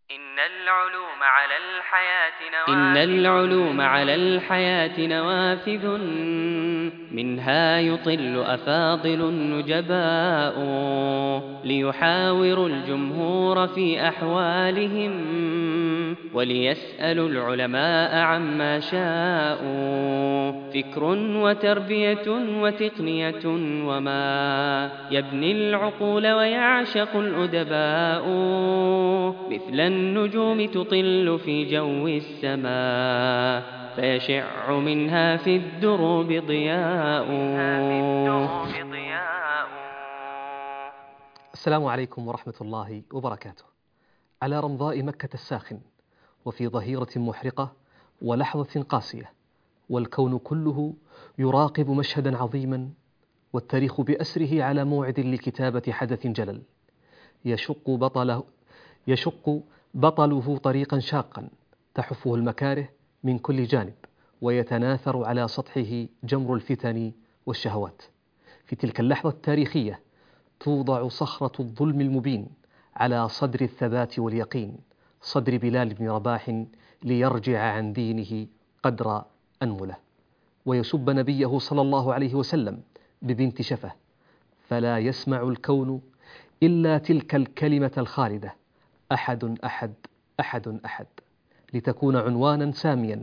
إن العلوم على الحياة نوافذ، منها يطل أفاضل النجباء، ليحاوروا الجمهور في أحوالهم، وليسألوا العلماء عما شاءوا. فكر وتربية وتقنية وما يبني العقول ويعشق الأدباء، مثل النجوم تطل في جو السماء، فيشع منها في الدروب ضياء. السلام عليكم ورحمة الله وبركاته. على رمضاء مكة الساخن، وفي ظهيرة محرقة ولحظة قاسية، والكون كله يراقب مشهدا عظيما، والتاريخ بأسره على موعد لكتابة حدث جلل. يشق بطله طريقا شاقا تحفه المكاره من كل جانب، ويتناثر على سطحه جمر الفتن والشهوات. في تلك اللحظة التاريخية توضع صخرة الظلم المبين على صدر الثبات واليقين، صدر بلال بن رباح، ليرجع عن دينه قدر أنمله، ويسب نبيه صلى الله عليه وسلم ببنت شفه، فلا يسمع الكون إلا تلك الكلمة الخالدة: أحد أحد أحد أحد، لتكون عنوانا ساميا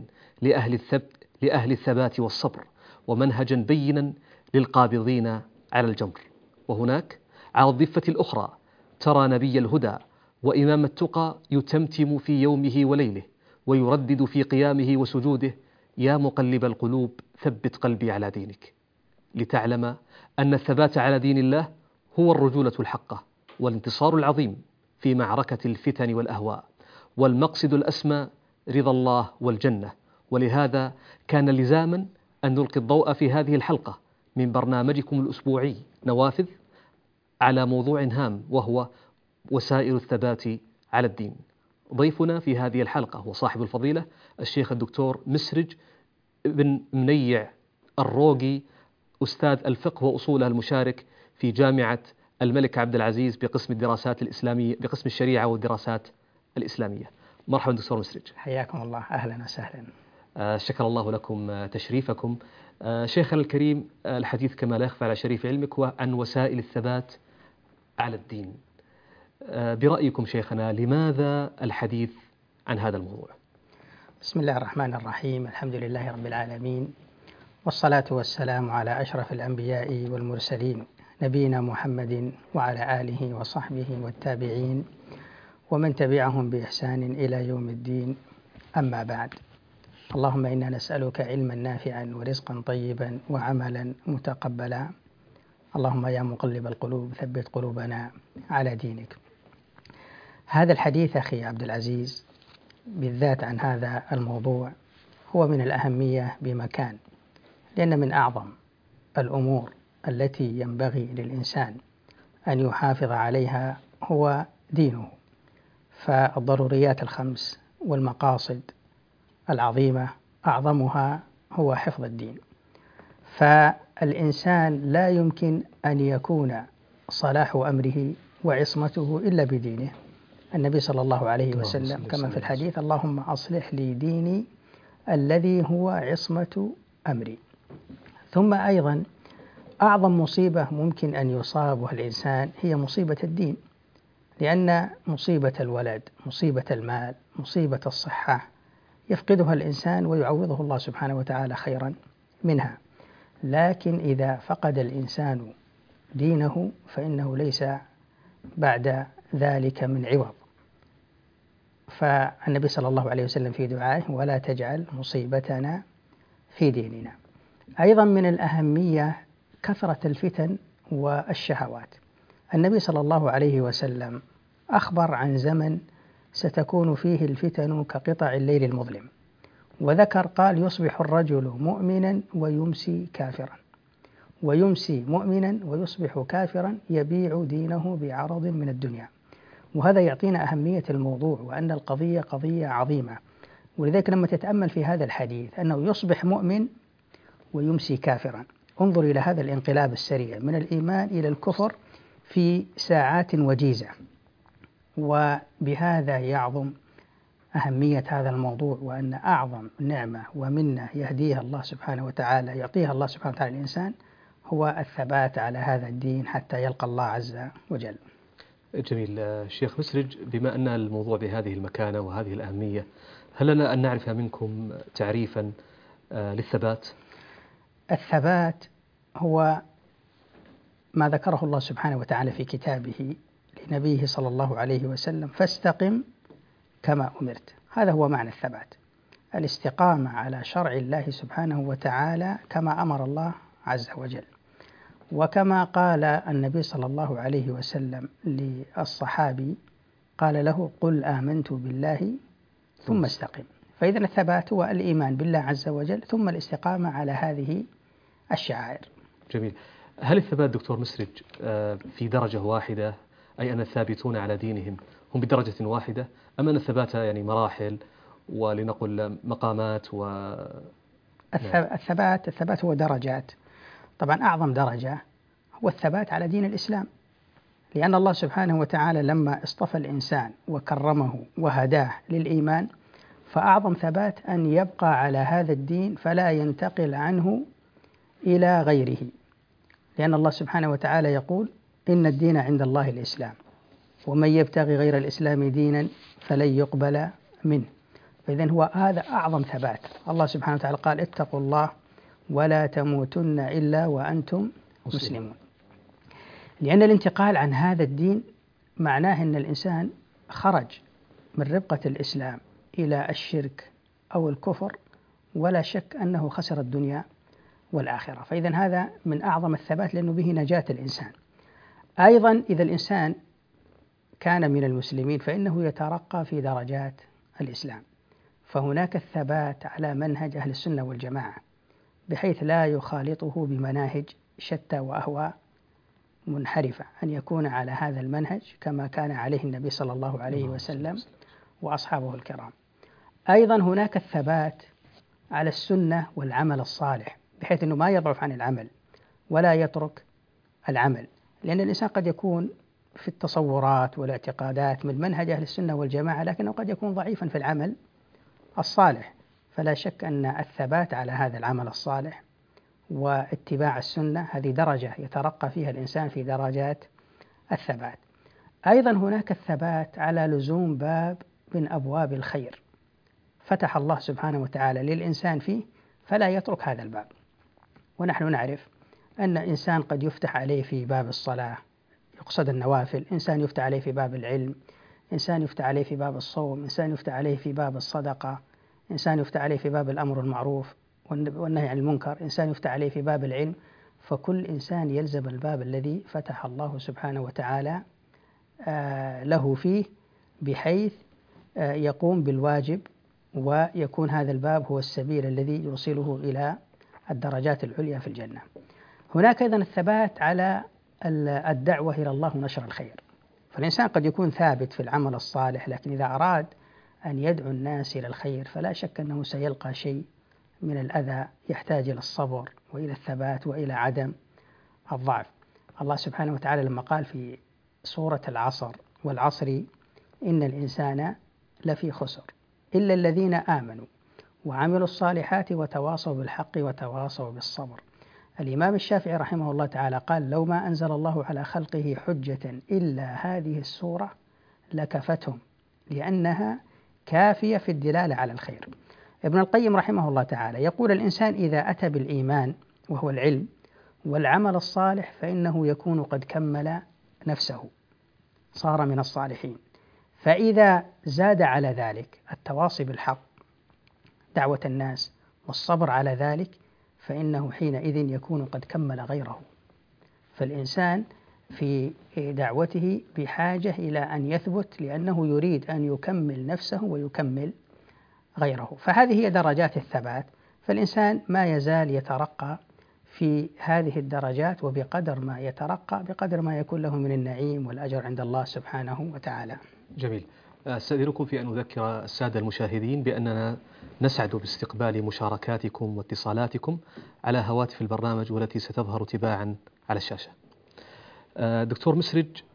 لأهل الثبات والصبر، ومنهجا بينا للقابضين على الجمر. وهناك على الضفة الأخرى ترى نبي الهدى وإمام التقى يتمتم في يومه وليله، ويردد في قيامه وسجوده: يا مقلب القلوب ثبت قلبي على دينك، لتعلم أن الثبات على دين الله هو الرجولة الحقة، والانتصار العظيم في معركة الفتن والأهواء، والمقصد الأسمى رضا الله والجنة. ولهذا كان لزاما أن نلقي الضوء في هذه الحلقة من برنامجكم الأسبوعي نوافذ على موضوع هام، وهو وسائل الثبات على الدين. ضيفنا في هذه الحلقة هو صاحب الفضيلة الشيخ الدكتور مسرج بن منيع الروقي، أستاذ الفقه وأصوله، المشارك في جامعة الملك عبد العزيز بقسم الدراسات الإسلامية، بقسم الشريعة والدراسات الإسلامية. مرحبا دكتور مسرج. حياكم الله، أهلا وسهلا. شكر الله لكم تشريفكم. شيخنا الكريم، الحديث كما لا يخفى على شريف علمك عن وسائل الثبات على الدين. برأيكم شيخنا، لماذا الحديث عن هذا الموضوع؟ بسم الله الرحمن الرحيم، الحمد لله رب العالمين، والصلاة والسلام على أشرف الأنبياء والمرسلين، نبينا محمد وعلى آله وصحبه والتابعين ومن تبعهم بإحسان إلى يوم الدين. أما بعد، اللهم إنا نسألك علما نافعا ورزقا طيبا وعملا متقبلا. اللهم يا مقلب القلوب ثبت قلوبنا على دينك. هذا الحديث أخي عبد العزيز بالذات عن هذا الموضوع هو من الأهمية بمكان، لأن من أعظم الأمور التي ينبغي للإنسان أن يحافظ عليها هو دينه. فالضروريات الخمس والمقاصد العظيمة أعظمها هو حفظ الدين. فالإنسان لا يمكن أن يكون صلاح أمره وعصمته إلا بدينه. النبي صلى الله عليه وسلم كما في الحديث: اللهم أصلح لي ديني الذي هو عصمة أمري. ثم أيضا أعظم مصيبة ممكن أن يصابها الإنسان هي مصيبة الدين، لأن مصيبة الولد، مصيبة المال، مصيبة الصحة يفقدها الإنسان ويعوضه الله سبحانه وتعالى خيرا منها. لكن إذا فقد الإنسان دينه فإنه ليس بعد ذلك من عوض. فالنبي صلى الله عليه وسلم في دعائه: ولا تجعل مصيبتنا في ديننا. أيضا من الأهمية كثرة الفتن والشهوات. النبي صلى الله عليه وسلم أخبر عن زمن ستكون فيه الفتن كقطع الليل المظلم، وذكر قال: يصبح الرجل مؤمنا ويمسي كافرا، ويمسي مؤمنا ويصبح كافرا، يبيع دينه بعرض من الدنيا. وهذا يعطينا أهمية الموضوع، وأن القضية قضية عظيمة. ولذلك لما تتأمل في هذا الحديث أنه يصبح مؤمن ويمسي كافرا، انظر إلى هذا الانقلاب السريع من الإيمان إلى الكفر في ساعات وجيزة. وبهذا يعظم أهمية هذا الموضوع، وأن أعظم نعمة ومنة يهديها الله سبحانه وتعالى، يعطيها الله سبحانه وتعالى الإنسان، هو الثبات على هذا الدين حتى يلقى الله عز وجل. جميل. شيخ مسرج، بما أن الموضوع بهذه المكانة وهذه الأهمية، هل لنا أن نعرف منكم تعريفا للثبات؟ الثبات هو ما ذكره الله سبحانه وتعالى في كتابه لنبيه صلى الله عليه وسلم: فاستقم كما أمرت. هذا هو معنى الثبات، الاستقامة على شرع الله سبحانه وتعالى كما أمر الله عز وجل. وكما قال النبي صلى الله عليه وسلم للصحابي، قال له: قل آمنت بالله ثم استقم. فإذا الثبات هو الإيمان بالله عز وجل ثم الاستقامة على هذه الشعائر. جميل. هل الثبات دكتور مسرج في درجة واحدة، أي أن الثابتون على دينهم هم بدرجة واحدة، أم أن الثبات يعني مراحل ولنقل مقامات الثبات هو درجات. طبعا أعظم درجة هو الثبات على دين الإسلام، لأن الله سبحانه وتعالى لما اصطفى الإنسان وكرمه وهداه للإيمان، فأعظم ثبات أن يبقى على هذا الدين فلا ينتقل عنه إلى غيره، لأن الله سبحانه وتعالى يقول: إن الدين عند الله الإسلام ومن يبتغي غير الإسلام دينا فلن يقبل منه. فإذن هو هذا أعظم ثبات. الله سبحانه وتعالى قال: اتقوا الله ولا تموتن إلا وأنتم مسلمون. لأن الانتقال عن هذا الدين معناه أن الإنسان خرج من ربقة الإسلام إلى الشرك أو الكفر، ولا شك أنه خسر الدنيا والآخرة. فإذن هذا من أعظم الثبات، لأنه به نجاة الإنسان. أيضا إذا الإنسان كان من المسلمين فإنه يترقى في درجات الإسلام، فهناك الثبات على منهج أهل السنة والجماعة، بحيث لا يخالطه بمناهج شتى وأهواء منحرفة، أن يكون على هذا المنهج كما كان عليه النبي صلى الله عليه وسلم وأصحابه الكرام. أيضا هناك الثبات على السنة والعمل الصالح، بحيث أنه ما يضعف عن العمل ولا يترك العمل، لأن الإنسان قد يكون في التصورات والاعتقادات من منهج أهل السنة والجماعة، لكنه قد يكون ضعيفا في العمل الصالح. فلا شك أن الثبات على هذا العمل الصالح واتباع السنة هذه درجة يترقى فيها الإنسان في درجات الثبات. أيضا هناك الثبات على لزوم باب من أبواب الخير فتح الله سبحانه وتعالى للإنسان فيه، فلا يترك هذا الباب. ونحن نعرف أن إنسان قد يفتح عليه في باب الصلاة، يقصد النوافل، إنسان يفتح عليه في باب العلم، إنسان يفتح عليه في باب الصوم، إنسان يفتح عليه في باب الصدقة، إنسان يفتح عليه في باب الأمر المعروف والنهي عن المنكر، إنسان يفتح عليه في باب العلم. فكل إنسان يلزم الباب الذي فتح الله سبحانه وتعالى له فيه، بحيث يقوم بالواجب، ويكون هذا الباب هو السبيل الذي يوصله إلى الدرجات العليا في الجنة. هناك أيضا الثبات على الدعوة إلى الله ونشر الخير. فالإنسان قد يكون ثابت في العمل الصالح، لكن إذا أراد أن يدعو الناس إلى الخير فلا شك أنه سيلقى شيء من الأذى يحتاج إلى الصبر وإلى الثبات وإلى عدم الضعف. الله سبحانه وتعالى لما قال في سورة العصر: والعصر إن الإنسان لفي خسر إلا الذين آمنوا وعملوا الصالحات وتواصوا بالحق وتواصوا بالصبر. الإمام الشافعي رحمه الله تعالى قال: لو ما أنزل الله على خلقه حجة إلا هذه السورة لكفتهم، لأنها كافية في الدلالة على الخير. ابن القيم رحمه الله تعالى يقول: الإنسان إذا أتى بالإيمان وهو العلم والعمل الصالح فإنه يكون قد كمل نفسه، صار من الصالحين. فإذا زاد على ذلك التواصي بالحق، دعوة الناس، والصبر على ذلك، فإنه حينئذ يكون قد كمل غيره. فالإنسان في دعوته بحاجة إلى أن يثبت، لأنه يريد أن يكمل نفسه ويكمل غيره. فهذه هي درجات الثبات. فالإنسان ما يزال يترقى في هذه الدرجات، وبقدر ما يترقى بقدر ما يكون له من النعيم والأجر عند الله سبحانه وتعالى. جميل. أستأذنكم في أن أذكر السادة المشاهدين بأننا نسعد باستقبال مشاركاتكم واتصالاتكم على هواتف البرنامج والتي ستظهر تباعا على الشاشة. دكتور مسرج،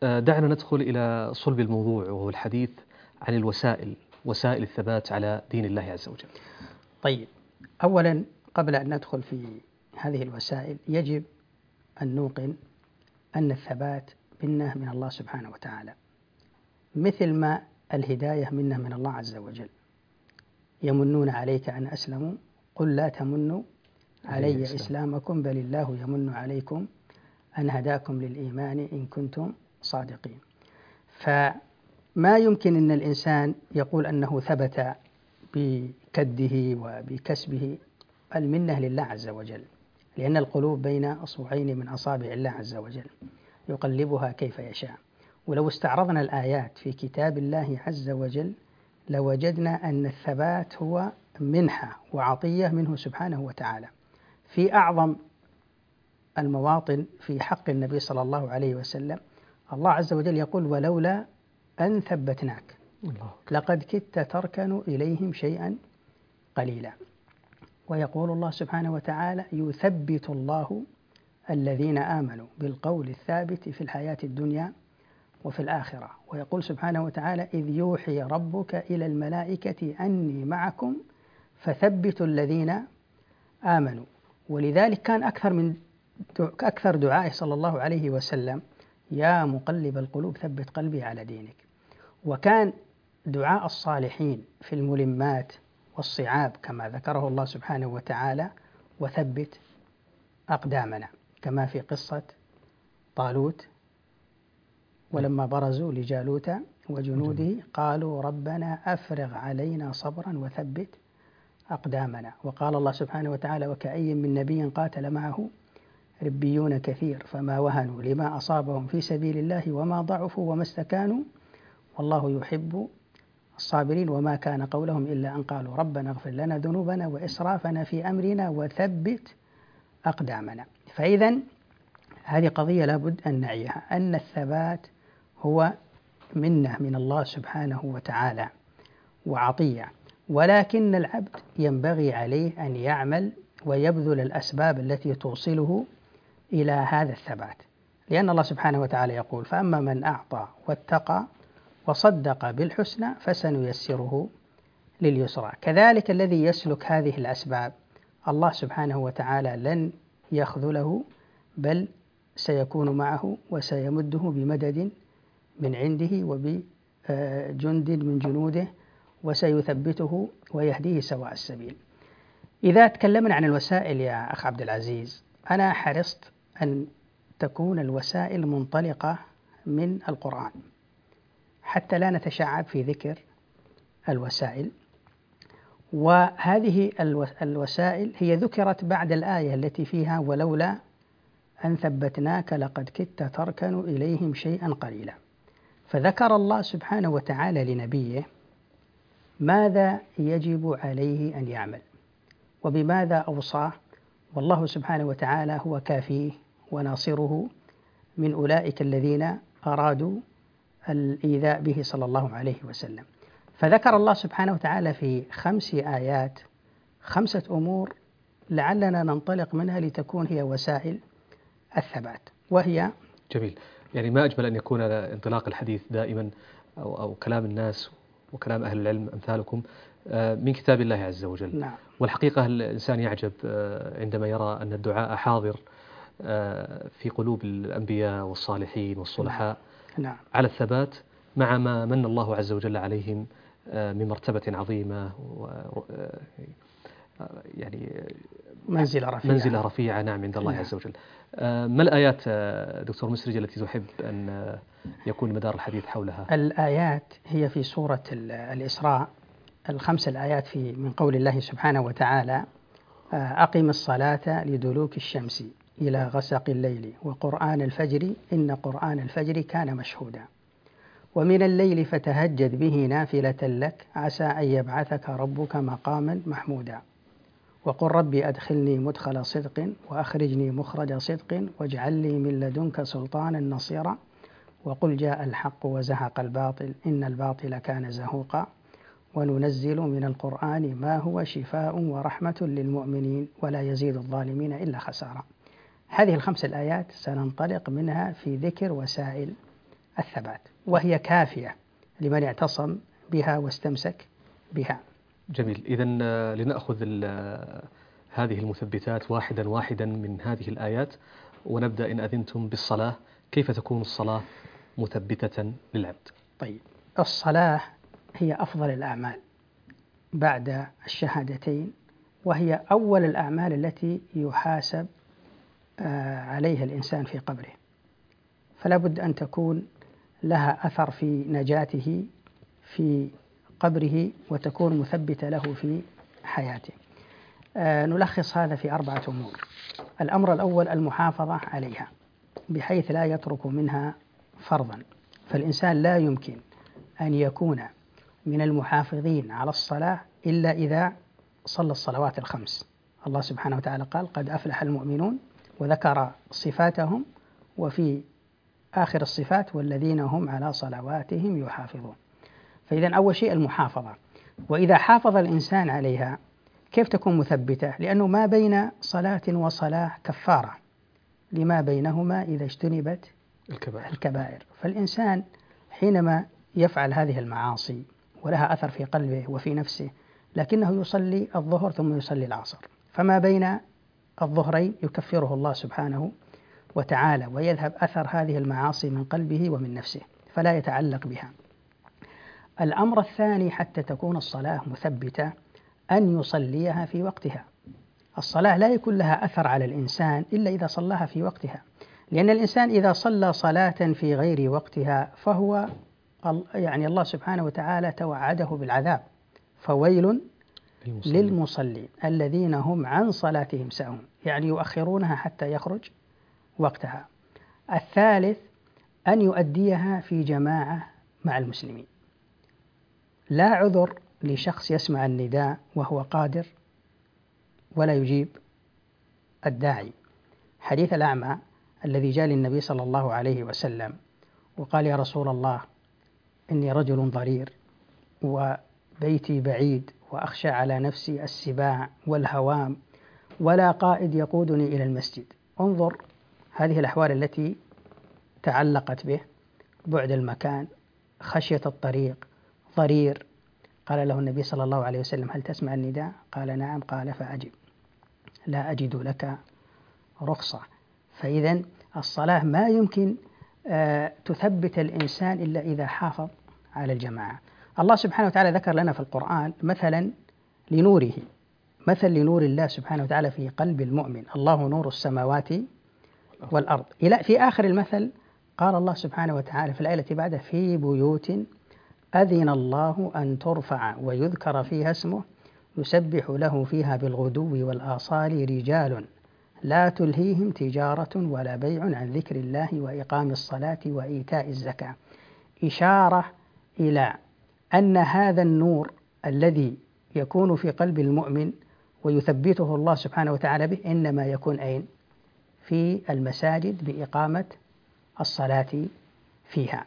دعنا ندخل إلى صلب الموضوع، وهو الحديث عن وسائل الثبات على دين الله عز وجل. طيب، أولا قبل أن ندخل في هذه الوسائل يجب أن نوقن أن الثبات منه من الله سبحانه وتعالى، مثل ما الهداية منه من الله عز وجل. يمنون عليك أن أسلموا قل لا تمنوا علي إسلامكم بل الله يمن عليكم أن هداكم للإيمان إن كنتم صادقين. فما يمكن أن الإنسان يقول أنه ثبت بكده وبكسبه، المنة لله عز وجل، لأن القلوب بين أصبعين من أصابع الله عز وجل يقلبها كيف يشاء. ولو استعرضنا الآيات في كتاب الله عز وجل لوجدنا أن الثبات هو منحة وعطية منه سبحانه وتعالى. في أعظم المواطن في حق النبي صلى الله عليه وسلم الله عز وجل يقول ولولا أن ثبتناك لقد كدت تركن إليهم شيئا قليلا. ويقول الله سبحانه وتعالى يثبت الله الذين آمنوا بالقول الثابت في الحياة الدنيا وفي الآخرة. ويقول سبحانه وتعالى إذ يوحي ربك إلى الملائكة أني معكم فثبتوا الذين آمنوا. ولذلك كان أكثر دعائه صلى الله عليه وسلم يا مقلب القلوب ثبت قلبي على دينك. وكان دعاء الصالحين في الملمات والصعاب كما ذكره الله سبحانه وتعالى وثبت أقدامنا، كما في قصة طالوت ولما برزوا لجالوت وجنوده قالوا ربنا أفرغ علينا صبرا وثبت أقدامنا. وقال الله سبحانه وتعالى وكأي من نبي قاتل معه ربيون كثير فما وهنوا لما أصابهم في سبيل الله وما ضعفوا وما استكانوا والله يحب الصابرين وما كان قولهم إلا أن قالوا ربنا اغفر لنا ذنوبنا وإسرافنا في أمرنا وثبت أقدامنا. فإذا هذه قضية لابد أن نعيها، أن الثبات هو منة من الله سبحانه وتعالى وعطية، ولكن العبد ينبغي عليه أن يعمل ويبذل الأسباب التي توصله إلى هذا الثبات، لأن الله سبحانه وتعالى يقول فأما من أعطى واتقى وصدق بالحسنى فسنيسره لليسرى. كذلك الذي يسلك هذه الأسباب الله سبحانه وتعالى لن يخذله بل سيكون معه وسيمده بمدد من عنده وبجند من جنوده وسيثبته ويهديه سواء السبيل. إذا تكلمنا عن الوسائل يا أخ عبد العزيز، أنا حرصت أن تكون الوسائل منطلقة من القرآن حتى لا نتشعب في ذكر الوسائل. وهذه الوسائل هي ذكرت بعد الآية التي فيها ولولا أن ثبتناك لقد كدت تركن إليهم شيئا قليلا. فذكر الله سبحانه وتعالى لنبيه ماذا يجب عليه أن يعمل وبماذا أوصاه، والله سبحانه وتعالى هو كافيه وناصره من أولئك الذين أرادوا الإيذاء به صلى الله عليه وسلم. فذكر الله سبحانه وتعالى في 5 آيات 5 أمور لعلنا ننطلق منها لتكون هي وسائل الثبات، وهي جميل. يعني ما أجمل أن يكون انطلاق الحديث دائما أو كلام الناس وكلام أهل العلم أمثالكم من كتاب الله عز وجل. نعم. والحقيقة الإنسان يعجب عندما يرى أن الدعاء حاضر في قلوب الأنبياء والصالحين والصلحاء. نعم. على الثبات مع ما من الله عز وجل عليهم من مرتبة عظيمة يعني منزلة رفيعة نعم عند الله نعم. عز وجل. ما الآيات دكتور مسرج التي تحب أن يكون مدار الحديث حولها؟ الآيات هي في سورة الإسراء 5 الآيات من قول الله سبحانه وتعالى أقم الصلاة لدلوك الشمس إلى غسق الليل وقرآن الفجر إن قرآن الفجر كان مشهودا ومن الليل فتهجد به نافلة لك عسى أن يبعثك ربك مقاما محمودا وقل ربي أدخلني مدخل صدق وأخرجني مخرج صدق واجعل لي من لدنك سلطانا نصيرا وقل جاء الحق وزهق الباطل إن الباطل كان زهوقا وننزل من القرآن ما هو شفاء ورحمة للمؤمنين ولا يزيد الظالمين إلا خسارا. هذه 5 الآيات سننطلق منها في ذكر وسائل الثبات، وهي كافية لمن اعتصم بها واستمسك بها. جميل. إذن لنأخذ هذه المثبتات واحدا واحدا من هذه الآيات، ونبدأ إن أذنتم بالصلاة. كيف تكون الصلاة مثبتة للعبد؟ طيب، الصلاة هي أفضل الأعمال بعد الشهادتين، وهي أول الأعمال التي يحاسب عليها الإنسان في قبره، فلا بد أن تكون لها أثر في نجاته في قبره وتكون مثبتة له في حياته. نلخص هذا في 4 أمور. الأمر الأول المحافظة عليها بحيث لا يترك منها فرضا، فالإنسان لا يمكن أن يكون من المحافظين على الصلاة إلا إذا صلى الصلوات الخمس. الله سبحانه وتعالى قال قد أفلح المؤمنون، وذكر صفاتهم، وفي آخر الصفات والذين هم على صلواتهم يحافظون. فإذا أول شيء المحافظة، وإذا حافظ الإنسان عليها كيف تكون مثبتة؟ لأنه ما بين صلاة وصلاة كفارة لما بينهما إذا اجتنبت الكبائر. فالإنسان حينما يفعل هذه المعاصي ولها أثر في قلبه وفي نفسه، لكنه يصلي الظهر ثم يصلي العصر، فما بين الظهرين يكفره الله سبحانه وتعالى، ويذهب أثر هذه المعاصي من قلبه ومن نفسه فلا يتعلق بها. الأمر الثاني حتى تكون الصلاة مثبتة أن يصليها في وقتها. الصلاة لا يكون لها أثر على الإنسان إلا إذا صلاها في وقتها، لأن الإنسان إذا صلى صلاة في غير وقتها فهو الله سبحانه وتعالى توعده بالعذاب، فويل للمصلين الذين هم عن صلاتهم ساهون، يعني يؤخرونها حتى يخرج وقتها. الثالث أن يؤديها في جماعة مع المسلمين. لا عذر لشخص يسمع النداء وهو قادر ولا يجيب الداعي. حديث الأعمى الذي جاء للنبي صلى الله عليه وسلم وقال يا رسول الله إني رجل ضرير وبيتي بعيد وأخشى على نفسي السباع والهوام ولا قائد يقودني إلى المسجد. انظر هذه الأحوال التي تعلقت به: بعد المكان، خشية الطريق، ضرير. قال له النبي صلى الله عليه وسلم هل تسمع النداء؟ قال نعم. قال فأجب، لا أجد لك رخصة. فإذا الصلاة ما يمكن تثبت الإنسان إلا إذا حافظ على الجماعة. الله سبحانه وتعالى ذكر لنا في القرآن مثلا لنوره، مثل لنور الله سبحانه وتعالى في قلب المؤمن: الله نور السماوات والأرض. في آخر المثل قال الله سبحانه وتعالى في الآية التي بعدها: في بيوت أذن الله أن ترفع ويذكر فيها اسمه يسبح له فيها بالغدو والآصال رجال لا تلهيهم تجارة ولا بيع عن ذكر الله وإقام الصلاة وإيتاء الزكاة. إشارة إلى أن هذا النور الذي يكون في قلب المؤمن ويثبته الله سبحانه وتعالى به إنما يكون أين؟ في المساجد بإقامة الصلاة فيها.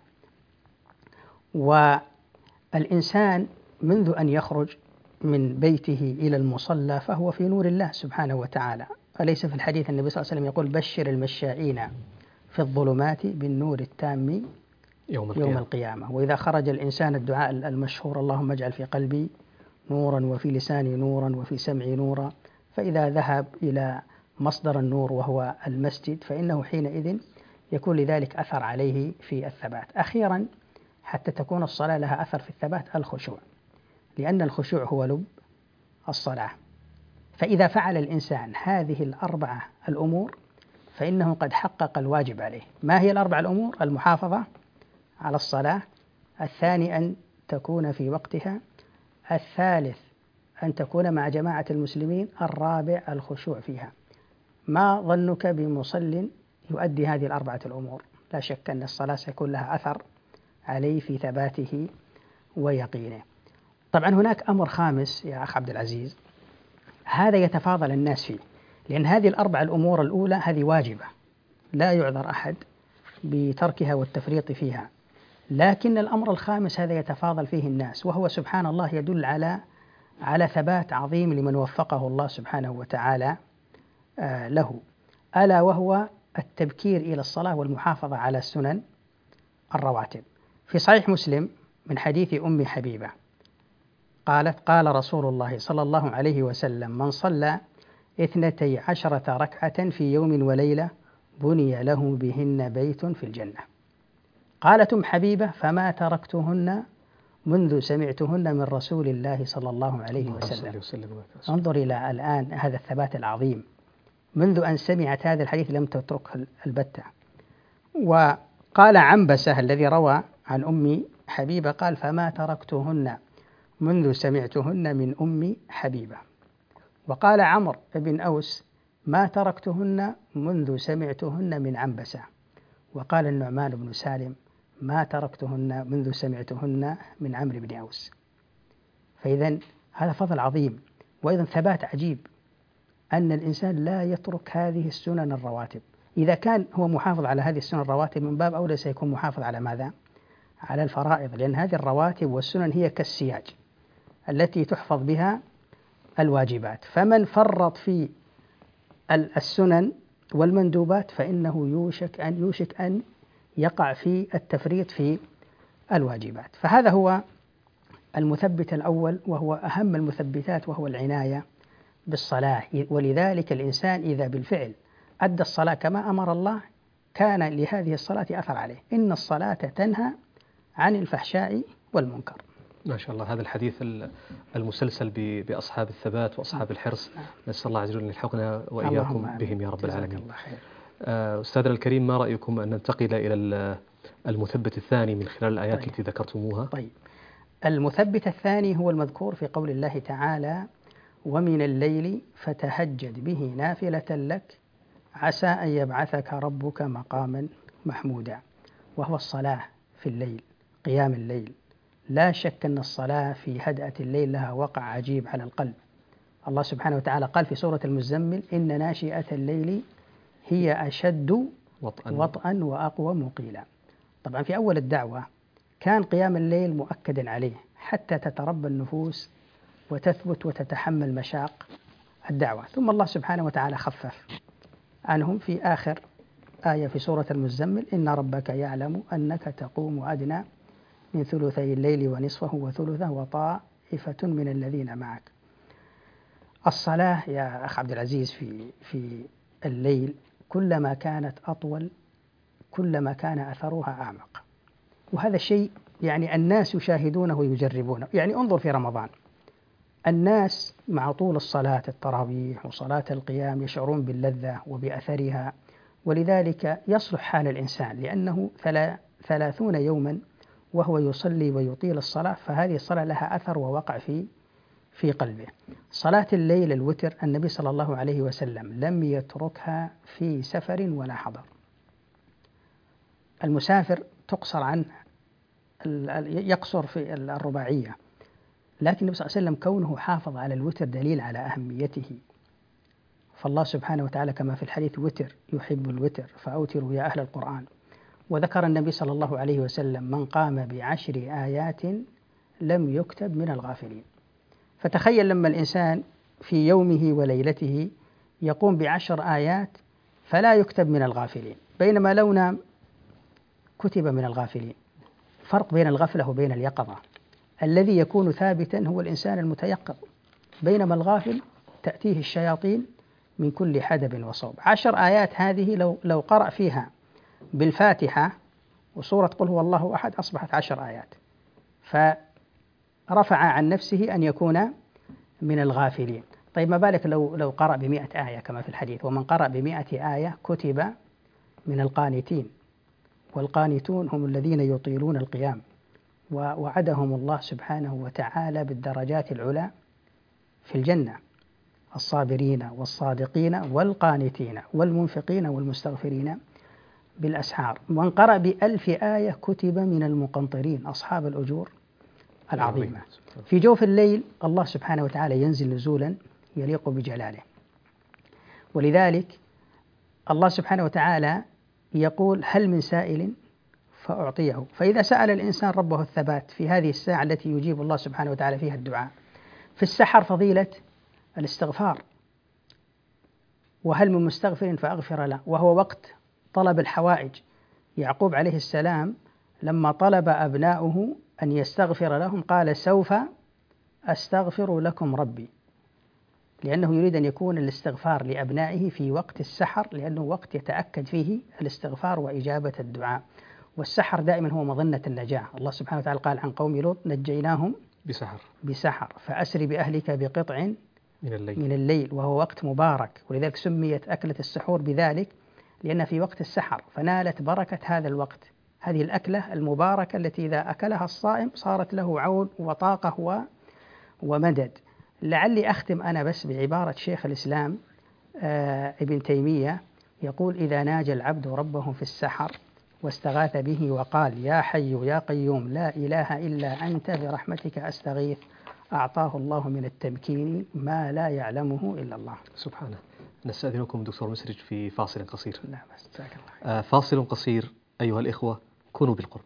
والإنسان منذ أن يخرج من بيته إلى المصلى فهو في نور الله سبحانه وتعالى. أليس في الحديث النبي صلى الله عليه وسلم يقول: بشر المشائين في الظلمات بالنور التام يوم القيامة. وإذا خرج الإنسان الدعاء المشهور: اللهم اجعل في قلبي نورا وفي لساني نورا وفي سمعي نورا. فإذا ذهب إلى مصدر النور وهو المسجد فإنه حينئذ يكون لذلك أثر عليه في الثبات. أخيرا حتى تكون الصلاة لها أثر في الثبات الخشوع، لأن الخشوع هو لب الصلاة. فإذا فعل الإنسان هذه 4 الأمور فإنه قد حقق الواجب عليه. ما هي 4 الأمور؟ المحافظة على الصلاة، الثاني أن تكون في وقتها، الثالث أن تكون مع جماعة المسلمين، الرابع الخشوع فيها. ما ظنك بمصل يؤدي هذه 4 الأمور؟ لا شك أن الصلاة سيكون لها أثر عليه في ثباته ويقينه. طبعا هناك أمر خامس يا أخ عبد العزيز، هذا يتفاضل الناس فيه، لأن هذه 4 الأمور الأولى هذه واجبة لا يعذر أحد بتركها والتفريط فيها، لكن الأمر الخامس هذا يتفاضل فيه الناس، وهو سبحان الله يدل على ثبات عظيم لمن وفقه الله سبحانه وتعالى له، ألا وهو التبكير إلى الصلاة والمحافظة على السنن الرواتب. في صحيح مسلم من حديث أم حبيبة قالت: قال رسول الله صلى الله عليه وسلم: من صلى 12 ركعة في يوم وليلة بني له بهن بيت في الجنة. قالت أم حبيبة: فما تركتهن منذ سمعتهن من رسول الله صلى الله عليه وسلم. انظر إلى الآن هذا الثبات العظيم، منذ أن سمعت هذا الحديث لم تتركه البتة. وقال عنبسة الذي روى عن أم حبيبة قال: فما تركتهن منذ سمعتهن من أم حبيبة. وقال عمرو بن أوس: ما تركتهن منذ سمعتهن من عنبسة. وقال النعمان بن سالم: ما تركتهن منذ سمعتهن من عمرو بن أوس. فإذا هذا فضل عظيم، وأيضا ثبات عجيب أن الإنسان لا يترك هذه السنن الرواتب. إذا كان هو محافظ على هذه السنن الرواتب من باب أولى سيكون محافظ على ماذا؟ على الفرائض، لأن هذه الرواتب والسنن هي كالسياج التي تحفظ بها الواجبات. فمن فرط في السنن والمندوبات فإنه يوشك أن يقع في التفريط في الواجبات. فهذا هو المثبت الأول، وهو أهم المثبتات، وهو العناية بالصلاة. ولذلك الإنسان إذا بالفعل أدى الصلاة كما أمر الله كان لهذه الصلاة أثر عليه. إن الصلاة تنهى عن الفحشاء والمنكر. ما شاء الله، هذا الحديث المسلسل بأصحاب الثبات وأصحاب الحرص، نسأل الله عز وجل أن يلحقنا وإياكم بهم يا رب العالمين. أستاذنا الكريم، ما رأيكم أن ننتقل إلى المثبت الثاني من خلال الآيات التي ذكرتموها؟ طيب، المثبت الثاني هو المذكور في قول الله تعالى: ومن الليل فتهجد به نافلة لك عسى أن يبعثك ربك مقاما محمودا. وهو الصلاة في الليل، قيام الليل. لا شك أن الصلاة في هدأة الليل لها وقع عجيب على القلب. الله سبحانه وتعالى قال في سورة المزمل: إن ناشئة الليل هي أشد وطئا وأقوى مقيلا. طبعا في أول الدعوة كان قيام الليل مؤكدا عليه حتى تتربى النفوس وتثبت وتتحمل مشاق الدعوة، ثم الله سبحانه وتعالى خفف عنهم في آخر آية في سورة المزمل: إن ربك يعلم أنك تقوم أدنى من ثلثي الليل ونصفه وثلثه وطائفة من الذين معك. الصلاة يا أخ عبد العزيز في الليل كلما كانت أطول كلما كان أثرها أعمق، وهذا الشيء يعني الناس يشاهدونه ويجربونه. يعني انظر في رمضان، الناس مع طول الصلاة التراويح وصلاة القيام يشعرون باللذة وبأثرها، ولذلك يصلح حال الإنسان، لأنه 30 يوما وهو يصلي ويطيل الصلاة، فهذه الصلاة لها أثر ووقع في قلبه. صلاة الليل الوتر النبي صلى الله عليه وسلم لم يتركها في سفر ولا حضر. المسافر تقصر عنه، يقصر في الرباعية، لكن النبي صلى الله عليه وسلم كونه حافظ على الوتر دليل على أهميته. فالله سبحانه وتعالى كما في الحديث: وتر يحب الوتر فأوتروا يا أهل القرآن. وذكر النبي صلى الله عليه وسلم: من قام ب10 آيات لم يكتب من الغافلين. فتخيل لما الإنسان في يومه وليلته يقوم ب10 آيات فلا يكتب من الغافلين، بينما لو نام كتب من الغافلين. فرق بين الغفلة وبين اليقظة. الذي يكون ثابتا هو الإنسان المتيقظ، بينما الغافل تأتيه الشياطين من كل حدب وصوب. 10 آيات هذه لو قرأ فيها بالفاتحة وسورة قل هو الله أحد أصبحت 10 آيات، فرفع عن نفسه أن يكون من الغافلين. طيب ما بالك لو قرأ ب100 آية كما في الحديث: ومن قرأ ب100 آية كتب من القانتين. والقانتون هم الذين يطيلون القيام، ووعدهم الله سبحانه وتعالى بالدرجات العلى في الجنة: الصابرين والصادقين والقانتين والمنفقين والمستغفرين بالأسحار. من قرأ ب1000 آية كتب من المقنطرين أصحاب الأجور العظيمة. في جوف الليل الله سبحانه وتعالى ينزل نزولا يليق بجلاله، ولذلك الله سبحانه وتعالى يقول: هل من سائل فأعطيه. فإذا سأل الإنسان ربه الثبات في هذه الساعة التي يجيب الله سبحانه وتعالى فيها الدعاء، في السحر فضيلة الاستغفار: وهل من مستغفر فأغفر له، وهو وقت طلب الحوائج. يعقوب عليه السلام لما طلب أبناؤه أن يستغفر لهم قال سوف أستغفر لكم ربي، لأنه يريد أن يكون الاستغفار لأبنائه في وقت السحر، لأنه وقت يتأكد فيه الاستغفار وإجابة الدعاء. والسحر دائما هو مظنة النجاة. الله سبحانه وتعالى قال عن قوم لوط نجيناهم بسحر فأسر بأهلك بقطع من الليل، وهو وقت مبارك، ولذلك سميت أكلة السحور بذلك لأنها في وقت السحر، فنالت بركة هذا الوقت، هذه الأكلة المباركة التي إذا أكلها الصائم صارت له عون وطاقة ومدد. لعلي أختم أنا بس بعبارة شيخ الإسلام ابن تيمية، يقول: إذا ناجى العبد ربه في السحر واستغاث به وقال يا حي يا قيوم لا إله إلا أنت برحمتك أستغيث، أعطاه الله من التمكين ما لا يعلمه إلا الله. سبحانه. نستأذنكم دكتور مسرج في فاصل قصير. لا بس جزاك الله. فاصل قصير أيها الإخوة، كونوا بالقرب.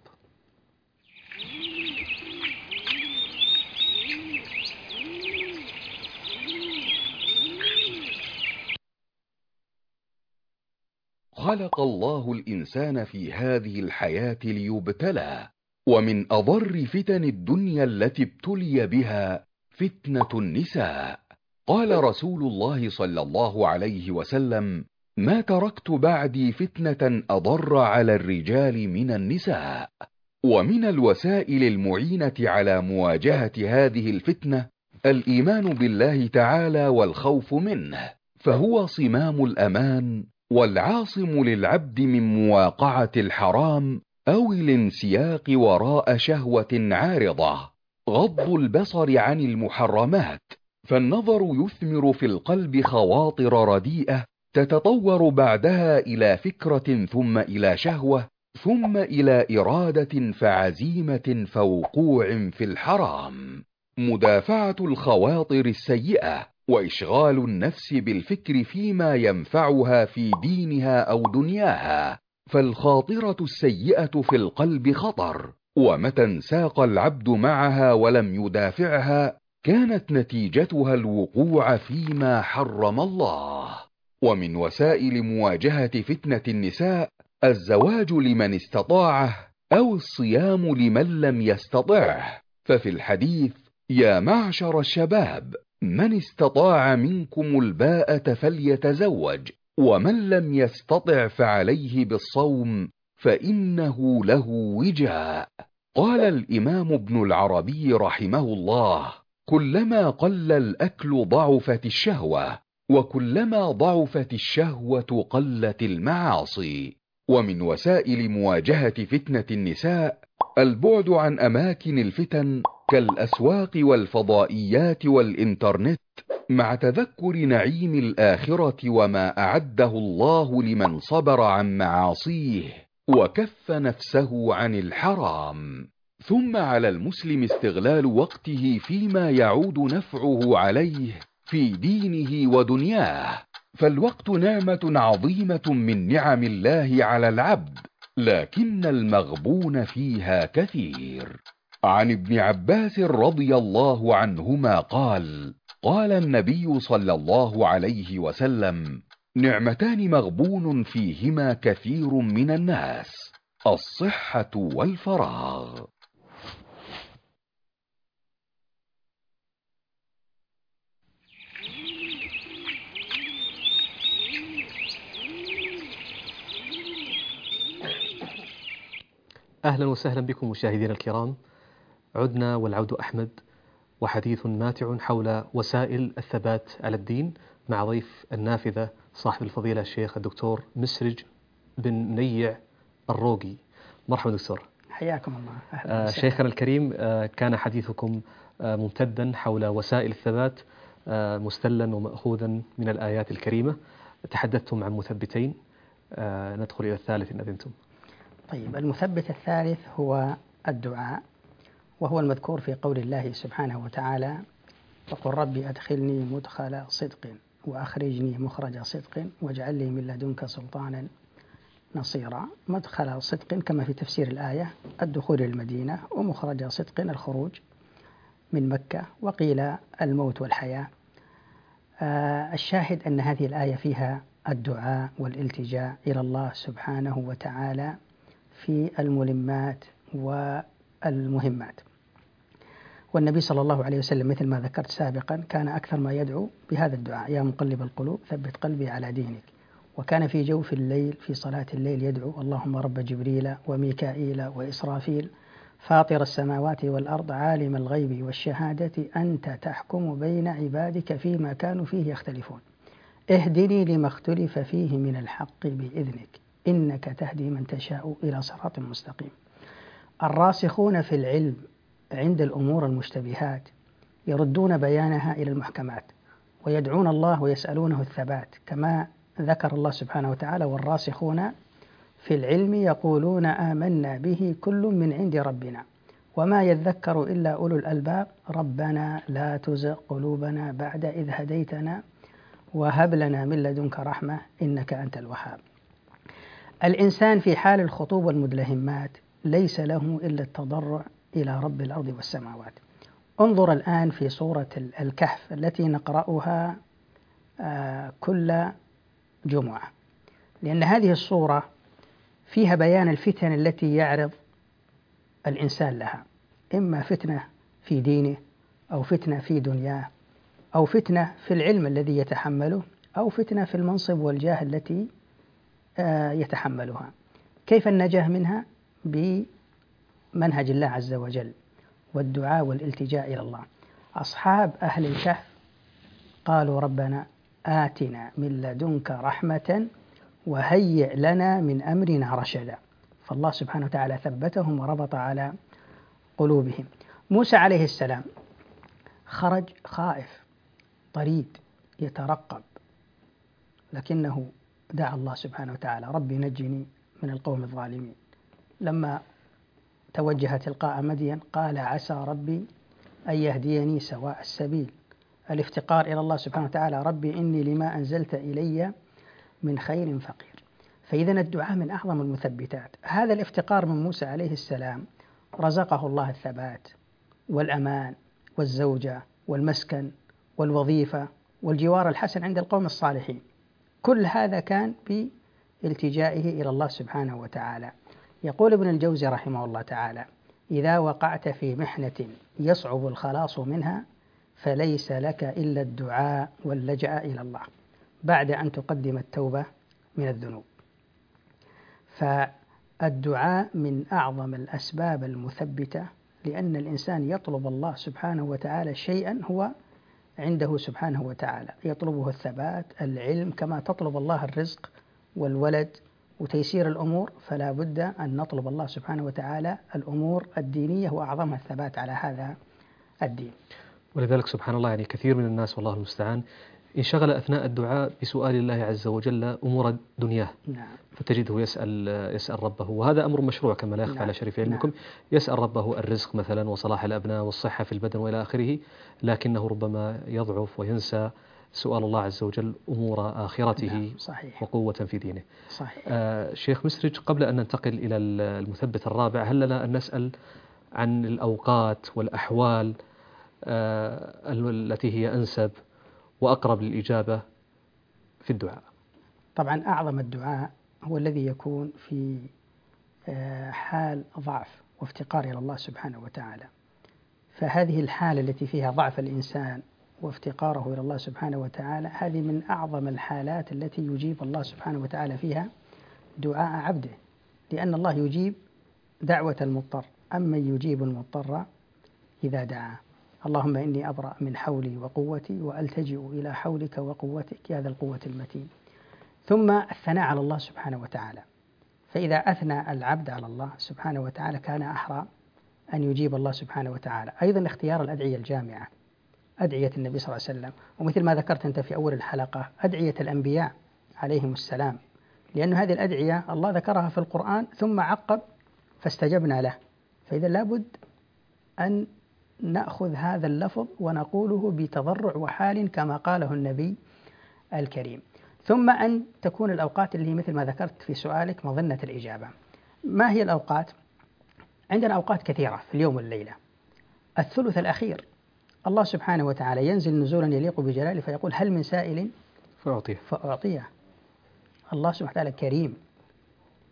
خلق الله الإنسان في هذه الحياة ليبتلى، ومن أضر فتن الدنيا التي ابتلي بها فتنة النساء. قال رسول الله صلى الله عليه وسلم: ما تركت بعدي فتنة أضر على الرجال من النساء. ومن الوسائل المعينة على مواجهة هذه الفتنة الإيمان بالله تعالى والخوف منه، فهو صمام الأمان والعاصم للعبد من مواقعة الحرام أو الانسياق وراء شهوة عارضة. غض البصر عن المحرمات، فالنظر يثمر في القلب خواطر رديئة تتطور بعدها إلى فكرة ثم إلى شهوة ثم إلى إرادة فعزيمة فوقوع في الحرام. مدافعة الخواطر السيئة وإشغال النفس بالفكر فيما ينفعها في دينها أو دنياها، فالخاطرة السيئة في القلب خطر، ومتى انساق العبد معها ولم يدافعها كانت نتيجتها الوقوع فيما حرم الله. ومن وسائل مواجهة فتنة النساء الزواج لمن استطاعه أو الصيام لمن لم يستطعه، ففي الحديث: يا معشر الشباب من استطاع منكم الباءة فليتزوج، ومن لم يستطع فعليه بالصوم فإنه له وجاء. قال الإمام ابن العربي رحمه الله: كلما قل الأكل ضعفت الشهوة، وكلما ضعفت الشهوة قلت المعاصي. ومن وسائل مواجهة فتنة النساء البعد عن أماكن الفتن كالأسواق والفضائيات والإنترنت، مع تذكر نعيم الآخرة وما أعده الله لمن صبر عن معاصيه وكف نفسه عن الحرام. ثم على المسلم استغلال وقته فيما يعود نفعه عليه في دينه ودنياه، فالوقت نعمة عظيمة من نعم الله على العبد، لكن المغبون فيها كثير. عن ابن عباس رضي الله عنهما قال: قال النبي صلى الله عليه وسلم: نعمتان مغبون فيهما كثير من الناس، الصحة والفراغ. أهلا وسهلا بكم مشاهدينا الكرام. عدنا والعود أحمد، وحديث ماتع حول وسائل الثبات على الدين مع ضيف النافذة صاحب الفضيلة الشيخ الدكتور مسرج بن منيع الروقي. مرحبا دكتور. حياكم الله. أهلا شيخنا الكريم، كان حديثكم ممتدا حول وسائل الثبات مستلا ومأخوذا من الآيات الكريمة. تحدثتم عن مثبتين، ندخل إلى الثالث إن أذنتم. طيب، المثبت الثالث هو الدعاء، وهو المذكور في قول الله سبحانه وتعالى: وقل ربي أدخلني مدخل صدق وأخرجني مخرج صدق واجعل لي من لدنك سلطانا نصيرا. مدخل صدق كما في تفسير الآية الدخول للمدينة، ومخرج صدق الخروج من مكة، وقيل الموت والحياة. الشاهد أن هذه الآية فيها الدعاء والالتجاء إلى الله سبحانه وتعالى في الملمات والمهمات. والنبي صلى الله عليه وسلم مثل ما ذكرت سابقا كان أكثر ما يدعو بهذا الدعاء: يا مقلب القلوب ثبت قلبي على دينك. وكان في جوف الليل في صلاة الليل يدعو: اللهم رب جبريل وميكائيل وإسرافيل فاطر السماوات والأرض عالم الغيب والشهادة أنت تحكم بين عبادك فيما كانوا فيه يختلفون اهدني لما اختلف فيه من الحق بإذنك إنك تهدي من تشاء إلى صراط مستقيم. الراسخون في العلم عند الأمور المشتبهات يردون بيانها إلى المحكمات ويدعون الله ويسألونه الثبات، كما ذكر الله سبحانه وتعالى: والراسخون في العلم يقولون آمنا به كل من عند ربنا وما يذكر إلا أولو الألباب ربنا لا تزغ قلوبنا بعد إذ هديتنا وهب لنا من لدنك رحمة إنك أنت الوهاب. الإنسان في حال الخطوب والمدلهمات ليس له إلا التضرع إلى رب الأرض والسماوات. انظر الآن في سورة الكهف التي نقرأها كل جمعة، لأن هذه السورة فيها بيان الفتن التي يعرض الإنسان لها، إما فتنة في دينه أو فتنة في دنياه أو فتنة في العلم الذي يتحمله أو فتنة في المنصب والجاه التي يتحملها. كيف النجاة منها؟ بمنهج الله عز وجل والدعاء والالتجاء إلى الله. أصحاب أهل الكهف قالوا ربنا آتنا من لدنك رحمة وهيئ لنا من أمرنا رشدا، فالله سبحانه وتعالى ثبتهم وربط على قلوبهم. موسى عليه السلام خرج خائف طريد يترقب، لكنه دعا الله سبحانه وتعالى: ربي نجني من القوم الظالمين. لما توجه تلقاء مدين قال: عسى ربي أن يهديني سواء السبيل. الافتقار إلى الله سبحانه وتعالى: ربي إني لما أنزلت إلي من خير فقير. فإذن الدعاء من أعظم المثبتات. هذا الافتقار من موسى عليه السلام رزقه الله الثبات والأمان والزوجة والمسكن والوظيفة والجوار الحسن عند القوم الصالحين. كل هذا كان بالتجائه إلى الله سبحانه وتعالى. يقول ابن الجوزي رحمه الله تعالى: إذا وقعت في محنة يصعب الخلاص منها فليس لك إلا الدعاء واللجأ إلى الله بعد أن تقدم التوبة من الذنوب. فالدعاء من أعظم الأسباب المثبتة، لأن الإنسان يطلب الله سبحانه وتعالى شيئا هو عنده سبحانه وتعالى، يطلبه الثبات، العلم، كما تطلب الله الرزق والولد وتيسير الأمور، فلا بد أن نطلب الله سبحانه وتعالى الأمور الدينية وأعظمها الثبات على هذا الدين. ولذلك سبحان الله يعني كثير من الناس والله المستعان انشغل أثناء الدعاء بسؤال الله عز وجل أمور دنياه. نعم. فتجده يسأل ربه، وهذا أمر مشروع كما لا يخفى على شريف علمكم. يسأل ربه الرزق مثلا وصلاح الأبناء والصحة في البدن وإلى آخره، لكنه ربما يضعف وينسى سؤال الله عز وجل أمور آخرته. صحيح. وقوة في دينه. صحيح. شيخ مسرج، قبل أن ننتقل إلى المثبت الرابع، هل لنا أن نسأل عن الأوقات والأحوال التي هي أنسب وأقرب للإجابة في الدعاء؟ طبعا أعظم الدعاء هو الذي يكون في حال ضعف وافتقار إلى الله سبحانه وتعالى. فهذه الحالة التي فيها ضعف الإنسان وافتقاره إلى الله سبحانه وتعالى هذه من أعظم الحالات التي يجيب الله سبحانه وتعالى فيها دعاء عبده، لأن الله يجيب دعوة المضطر، أمن يجيب المضطر إذا دعاه. اللهم إني أبرأ من حولي وقوتي وألتجئ إلى حولك وقوتك يا ذا القوة المتين. ثم الثناء على الله سبحانه وتعالى، فإذا أثنى العبد على الله سبحانه وتعالى كان أحرى أن يجيب الله سبحانه وتعالى. أيضا اختيار الأدعية الجامعة، أدعية النبي صلى الله عليه وسلم، ومثل ما ذكرت أنت في أول الحلقة أدعية الأنبياء عليهم السلام، لأن هذه الأدعية الله ذكرها في القرآن ثم عقب فاستجبنا له. فإذا لابد أن نأخذ هذا اللفظ ونقوله بتضرع وحال كما قاله النبي الكريم. ثم أن تكون الأوقات اللي مثل ما ذكرت في سؤالك مظنة الإجابة. ما هي الأوقات؟ عندنا أوقات كثيرة في اليوم والليلة. الثلث الأخير الله سبحانه وتعالى ينزل نزولا يليق بجلاله فيقول هل من سائل فأعطيه. الله سبحانه وتعالى كريم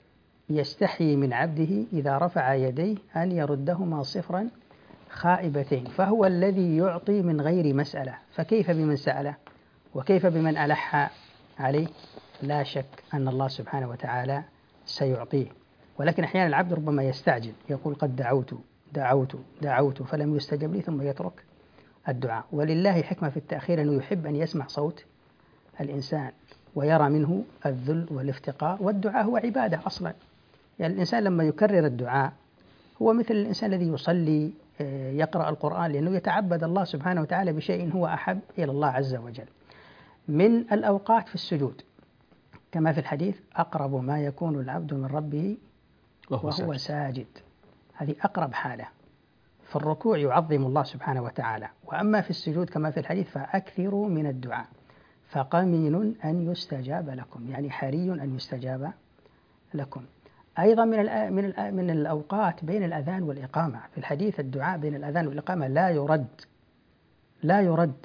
يستحي من عبده إذا رفع يديه أن يردهما صفرا خائبتين، فهو الذي يعطي من غير مسألة، فكيف بمن سأله وكيف بمن ألح عليه؟ لا شك أن الله سبحانه وتعالى سيعطيه، ولكن أحيانا العبد ربما يستعجل، يقول قد دعوت فلم يستجب لي، ثم يترك الدعاء. ولله حكمة في التأخير، أنه يحب أن يسمع صوت الإنسان ويرى منه الذل والافتقار، والدعاء هو عبادة أصلا. يعني الإنسان لما يكرر الدعاء هو مثل الإنسان الذي يصلي يقرأ القرآن، لأنه يتعبد الله سبحانه وتعالى بشيء هو أحب إلى الله عز وجل. من الأوقات في السجود كما في الحديث: أقرب ما يكون العبد من ربه وهو ساجد. هذه أقرب حالة. في الركوع يعظم الله سبحانه وتعالى، وأما في السجود كما في الحديث: فأكثروا من الدعاء فقمن أن يستجاب لكم، يعني حري أن يستجاب لكم. أيضا من الأوقات بين الأذان والإقامة، في الحديث: الدعاء بين الأذان والإقامة لا يرد.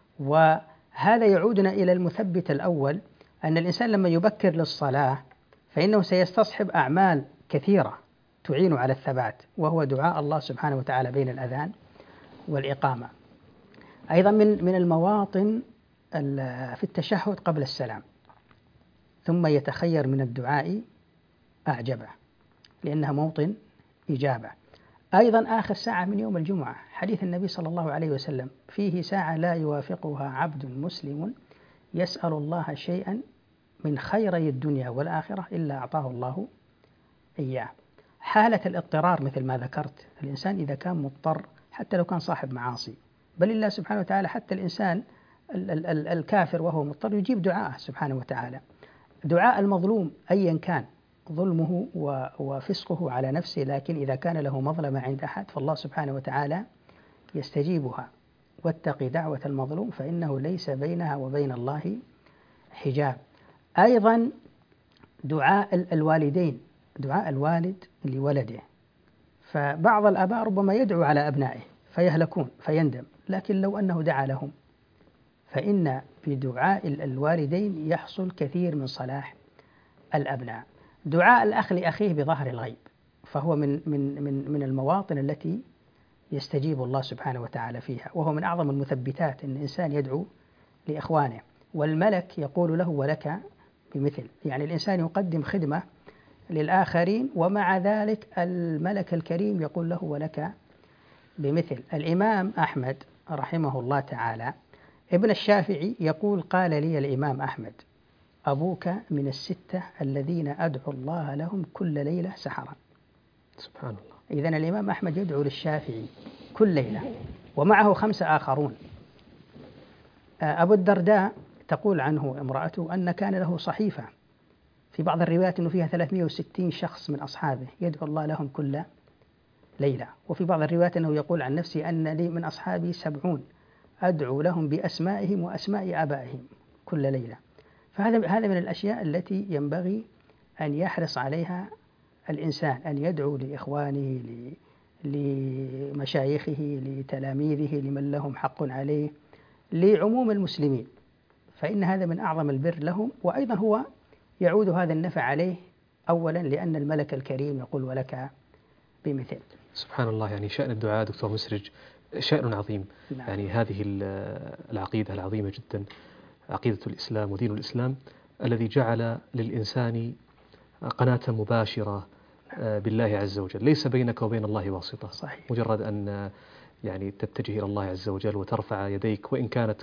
وهذا يعودنا إلى المثبت الأول، أن الإنسان لما يبكر للصلاة فإنه سيستصحب أعمال كثيرة تعين على الثبات، وهو دعاء الله سبحانه وتعالى بين الأذان والإقامة. أيضا من المواطن في التشهد قبل السلام، ثم يتخير من الدعاء أعجبه، لأنها موطن إجابة. أيضا آخر ساعة من يوم الجمعة، حديث النبي صلى الله عليه وسلم: فيه ساعة لا يوافقها عبد مسلم يسأل الله شيئا من خيري الدنيا والآخرة إلا أعطاه الله إياه. حالة الاضطرار مثل ما ذكرت، الإنسان إذا كان مضطر حتى لو كان صاحب معاصي، بل الله سبحانه وتعالى حتى الإنسان الكافر وهو مضطر يجيب دعاءه سبحانه وتعالى. دعاء المظلوم أيا كان ظلمه وفسقه على نفسه، لكن إذا كان له مظلمة عند أحد فالله سبحانه وتعالى يستجيبها. واتقي دعوة المظلوم فإنه ليس بينها وبين الله حجاب. أيضا دعاء الوالدين، دعاء الوالد لولده، فبعض الآباء ربما يدعو على أبنائه فيهلكون فيندم، لكن لو أنه دعا لهم، فإن في دعاء الوالدين يحصل كثير من صلاح الأبناء. دعاء الأخ لأخيه بظهر الغيب، فهو من المواطن التي يستجيب الله سبحانه وتعالى فيها، وهو من أعظم المثبتات أن الإنسان يدعو لإخوانه، والملك يقول له ولك بمثل. يعني الإنسان يقدم خدمة للآخرين، ومع ذلك الملك الكريم يقول له ولك بمثل. الإمام أحمد رحمه الله تعالى ابن الشافعي يقول: قال لي الإمام أحمد: أبوك من الستة الذين أدعو الله لهم كل ليلة سحرا. سبحان الله. إذن الإمام أحمد يدعو للشافعي كل ليلة، ومعه 5 آخرون. أبو الدرداء تقول عنه امرأته أن كان له صحيفة في بعض الروايات أنه فيها 360 شخص من أصحابه يدعو الله لهم كل ليلة، وفي بعض الروايات أنه يقول عن نفسه أن لي من أصحابي 70 أدعو لهم بأسمائهم وأسماء آبائهم كل ليلة. فهذا من الأشياء التي ينبغي أن يحرص عليها الإنسان، أن يدعو لإخوانه، لمشايخه، لتلاميذه، لمن لهم حق عليه، لعموم المسلمين، فإن هذا من أعظم البر لهم. وأيضا هو يعود هذا النفع عليه أولا لأن الملك الكريم يقول ولك بمثل. سبحان الله. يعني شأن الدعاء دكتور مسرج شأن عظيم. نعم. يعني هذه العقيدة العظيمة جدا، عقيدة الإسلام ودين الإسلام الذي جعل للإنسان قناة مباشرة بالله عز وجل، ليس بينك وبين الله واسطة. صحيح. مجرد أن يعني تتجه إلى الله عز وجل وترفع يديك، وإن كانت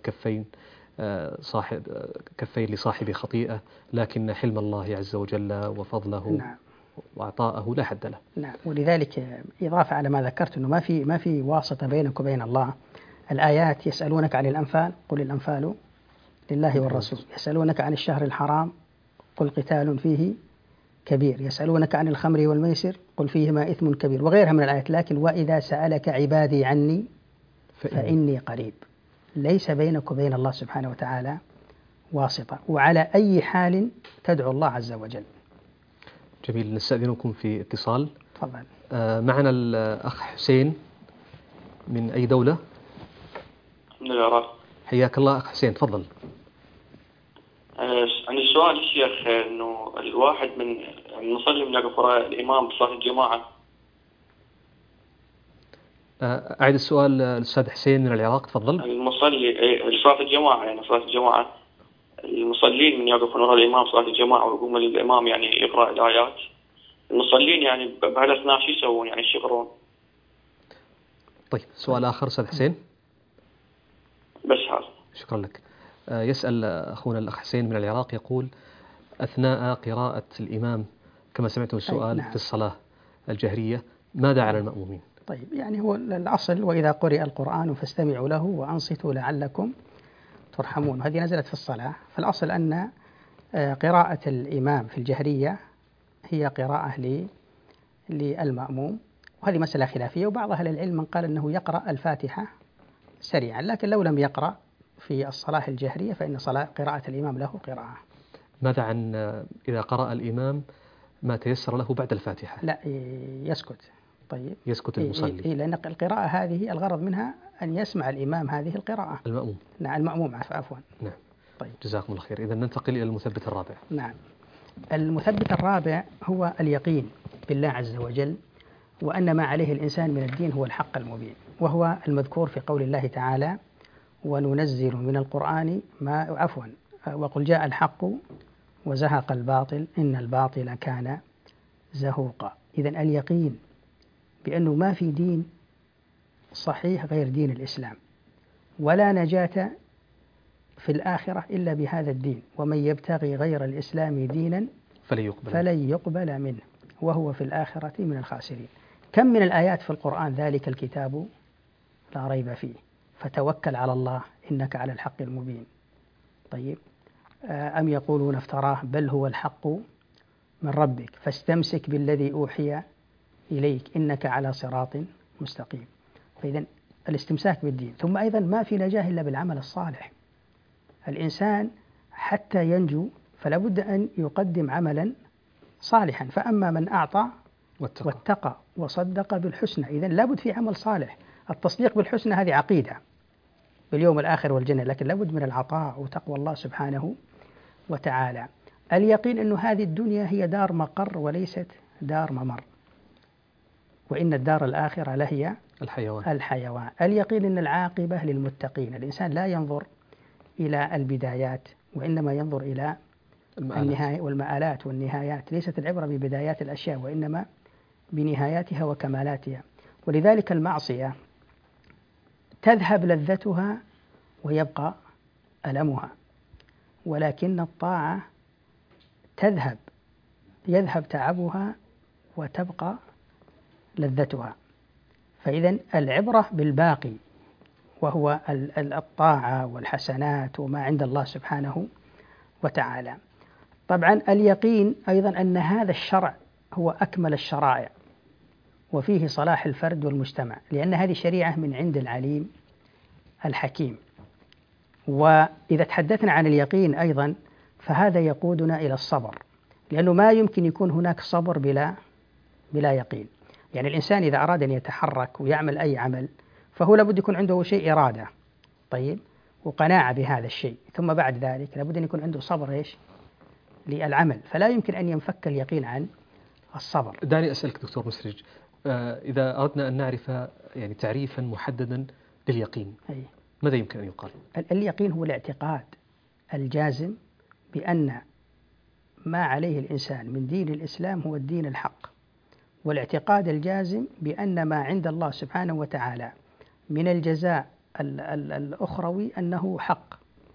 كفين لصاحب خطيئة، لكن حلم الله عز وجل وفضله نعم. وعطاءه لا حد له. نعم. ولذلك إضافة على ما ذكرت أنه ما في واسطة بينك وبين الله. الآيات: يسألونك عن الأنفال قل الأنفال لله والرسول، يسألونك عن الشهر الحرام قل قتال فيه كبير، يسألونك عن الخمر والميسر قل فيهما إثم كبير، وغيرها من الآيات. لكن وإذا سألك عبادي عني فإني قريب. ليس بينك وبين الله سبحانه وتعالى واسطة، وعلى أي حال تدعو الله عز وجل. جميل. نستأذنكم في اتصال. تفضل. معنا الأخ حسين من أي دولة؟ من العراق. حياك الله أخ حسين، تفضل. عندي سؤال الشيخ، إنه الواحد من نصلي من يقرأ الإمام بصلاة الجماعة. أعد السؤال الأستاذ حسين من العراق، تفضل. المصلي صلاة الجماعة، يعني صلاة الجماعة المصلين من يقفون وراء الإمام صلاة الجماعة ويقوم الإمام يعني يقرأ الآيات، المصلين يعني بهالأثناء شو يسوون، يعني يشقرون؟ طيب سؤال آخر أستاذ حسين. بس هذا. شكرا لك. يسأل أخونا الأخ حسين من العراق، يقول أثناء قراءة الإمام كما سمعتم السؤال نعم. في الصلاة الجهرية ماذا على المأمومين؟ طيب يعني هو الأصل وإذا قرئ القرآن فاستمعوا له وأنصتوا لعلكم ترحمون، هذه نزلت في الصلاة. فالأصل أن قراءة الإمام في الجهرية هي قراءة للمأموم، وهذه مسألة خلافية، وبعض أهل العلم من قال أنه يقرأ الفاتحة سريعا، لكن لو لم يقرأ في الصلاة الجهرية فإن قراءة الإمام له قراءة. ماذا عن إذا قرأ الإمام ما تيسر له بعد الفاتحة؟ لا، يسكت. طيب يسكت المصلي. لأن القراءة هذه الغرض منها أن يسمع الإمام هذه القراءة. المأموم. نعم المأموم، عفوا. نعم. طيب جزاكم الله خير. إذا ننتقل إلى المثبت الرابع. نعم، المثبت الرابع هو اليقين بالله عز وجل، وأن ما عليه الإنسان من الدين هو الحق المبين، وهو المذكور في قول الله تعالى: وننزل من القرآن وقل جاء الحق وزهق الباطل إن الباطل كان زهوقا. إذن اليقين بأنه ما في دين صحيح غير دين الإسلام، ولا نجاة في الآخرة إلا بهذا الدين، ومن يبتغي غير الإسلام دينا فلن يقبل منه وهو في الآخرة من الخاسرين. كم من الآيات في القرآن: ذلك الكتاب لا ريب فيه، فتوكل على الله إنك على الحق المبين. طيب، أم يقولون افتراه بل هو الحق من ربك فاستمسك بالذي أوحي إليك إنك على صراط مستقيم. فإذا الاستمساك بالدين. ثم أيضا ما في نجاة إلا بالعمل الصالح. الإنسان حتى ينجو فلا بد أن يقدم عملا صالحا، فأما من أعطى واتقى وصدق بالحسنى. إذن لابد في عمل صالح. التصديق بالحسنى هذه عقيدة باليوم الآخر والجنة، لكن لابد من العطاء وتقوى الله سبحانه وتعالى. اليقين أن هذه الدنيا هي دار مقر وليست دار ممر، وإن الدار الآخرة لهي الحيوان. اليقين أن العاقبة للمتقين. الإنسان لا ينظر إلى البدايات وإنما ينظر إلى النهاية والمآلات والنهايات. ليست العبرة ببدايات الأشياء وإنما بنهاياتها وكمالاتها. ولذلك المعصية تذهب لذتها ويبقى ألمها، ولكن الطاعة يذهب تعبها وتبقى لذتها. فإذا العبرة بالباقي وهو الطاعة والحسنات وما عند الله سبحانه وتعالى. طبعا اليقين أيضا أن هذا الشرع هو أكمل الشرائع وفيه صلاح الفرد والمجتمع، لأن هذه شريعة من عند العليم الحكيم. وإذا تحدثنا عن اليقين أيضا فهذا يقودنا إلى الصبر، لأنه ما يمكن يكون هناك صبر بلا يقين. يعني الإنسان إذا أراد أن يتحرك ويعمل أي عمل فهو لابد يكون عنده شيء إرادة، طيب، وقناعة بهذا الشيء، ثم بعد ذلك لابد أن يكون عنده صبر للعمل، فلا يمكن أن ينفك اليقين عن الصبر. دعني أسألك دكتور مسرج، إذا أردنا أن نعرف يعني تعريفا محددا لليقين ماذا يمكن أن يقال؟ اليقين هو الاعتقاد الجازم بأن ما عليه الإنسان من دين الإسلام هو الدين الحق، والاعتقاد الجازم بأن ما عند الله سبحانه وتعالى من الجزاء الأخروي أنه حق،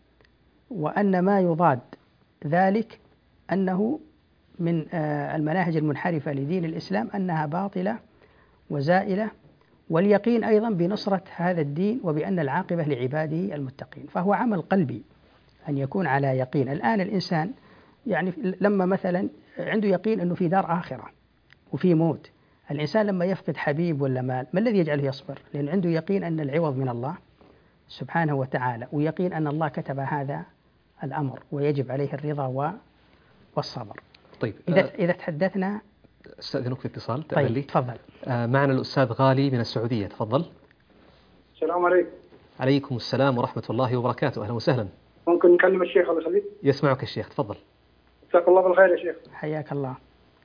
وأن ما يضاد ذلك أنه من المناهج المنحرفة لدين الإسلام أنها باطلة وزائلة. واليقين أيضا بنصرة هذا الدين وبأن العاقبة لعباده المتقين. فهو عمل قلبي أن يكون على يقين. الآن الإنسان يعني لما مثلا عنده يقين أنه في دار آخرة وفي موت، الإنسان لما يفقد حبيب ولا مال ما الذي يجعله يصبر؟ لأن عنده يقين أن العوض من الله سبحانه وتعالى، ويقين أن الله كتب هذا الأمر ويجب عليه الرضا والصبر. طيب، إذا تحدثنا استأذنك في اتصال. طيب تفضل. معنا الأستاذ غالي من السعودية، تفضل. السلام عليكم. عليكم السلام ورحمة الله وبركاته، أهلا وسهلا. ممكن نكلم الشيخ الله يخليك؟ يسمعك الشيخ، تفضل. جزاك الله بالخير يا شيخ. حياك الله.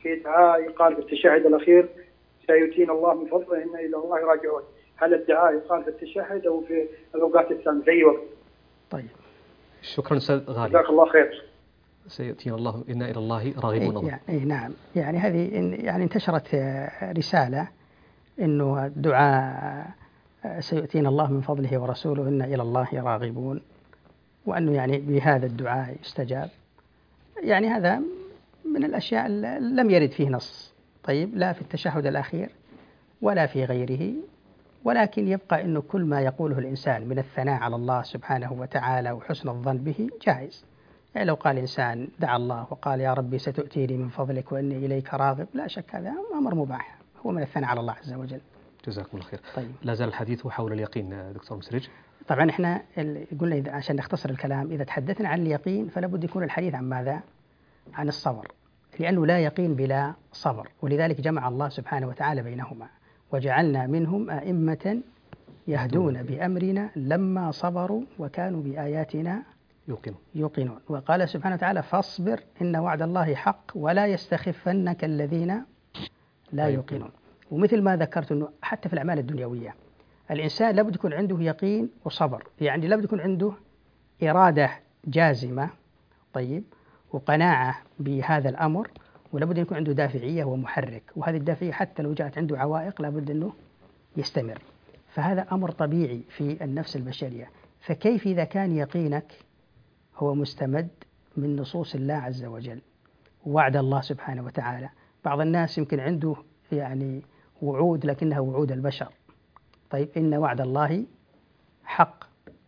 في دعاء يقال في التشهد الأخير سيؤتينا الله من فضله إنا إلى الله راجعون. هل الدعاء يقال في التشهد أو في الأوقات الثانية في أي وقت؟ طيب شكرا أستاذ غالي. جزاك الله خير. سيؤتينا الله إنا إلى الله راغبون. نعم، يعني هذه يعني انتشرت رسالة إنه الدعاء سيؤتينا الله من فضله ورسوله إنا إلى الله راغبون، وأنه يعني بهذا الدعاء يستجاب. يعني هذا من الأشياء لم يرد فيه نص، طيب، لا في التشهد الأخير ولا في غيره، ولكن يبقى أنه كل ما يقوله الإنسان من الثناء على الله سبحانه وتعالى وحسن الظن به جائز. يعني لو قال إنسان دعا الله وقال يا ربي ستؤتيني من فضلك وإني إليك راغب، لا شك هذا أمر مباح، هو من الثناء على الله عز وجل. جزاكم الله خير. طيب. لا زال الحديث حول اليقين دكتور مسرج. طبعا احنا قلنا عشان نختصر الكلام، إذا تحدثنا عن اليقين فلا بد يكون الحديث عن ماذا؟ عن الصبر، لأنه لا يقين بلا صبر، ولذلك جمع الله سبحانه وتعالى بينهما: وجعلنا منهم أئمة يهدون بأمرنا لما صبروا وكانوا بآياتنا يوقنون. وقال سبحانه وتعالى: فاصبر إن وعد الله حق ولا يستخفنك الذين لا يوقنون. ومثل ما ذكرت أنه حتى في الأعمال الدنيوية الإنسان لابد يكون عنده يقين وصبر، يعني لابد يكون عنده إرادة جازمة، طيب، وقناعة بهذا الأمر، ولابد يكون عنده دافعية ومحرك، وهذه الدافعية حتى لو جاءت عنده عوائق لابد أنه يستمر. فهذا أمر طبيعي في النفس البشرية. فكيف إذا كان يقينك هو مستمد من نصوص الله عز وجل ووعد الله سبحانه وتعالى؟ بعض الناس يمكن عنده يعني وعود لكنها وعود البشر، طيب، إن وعد الله حق،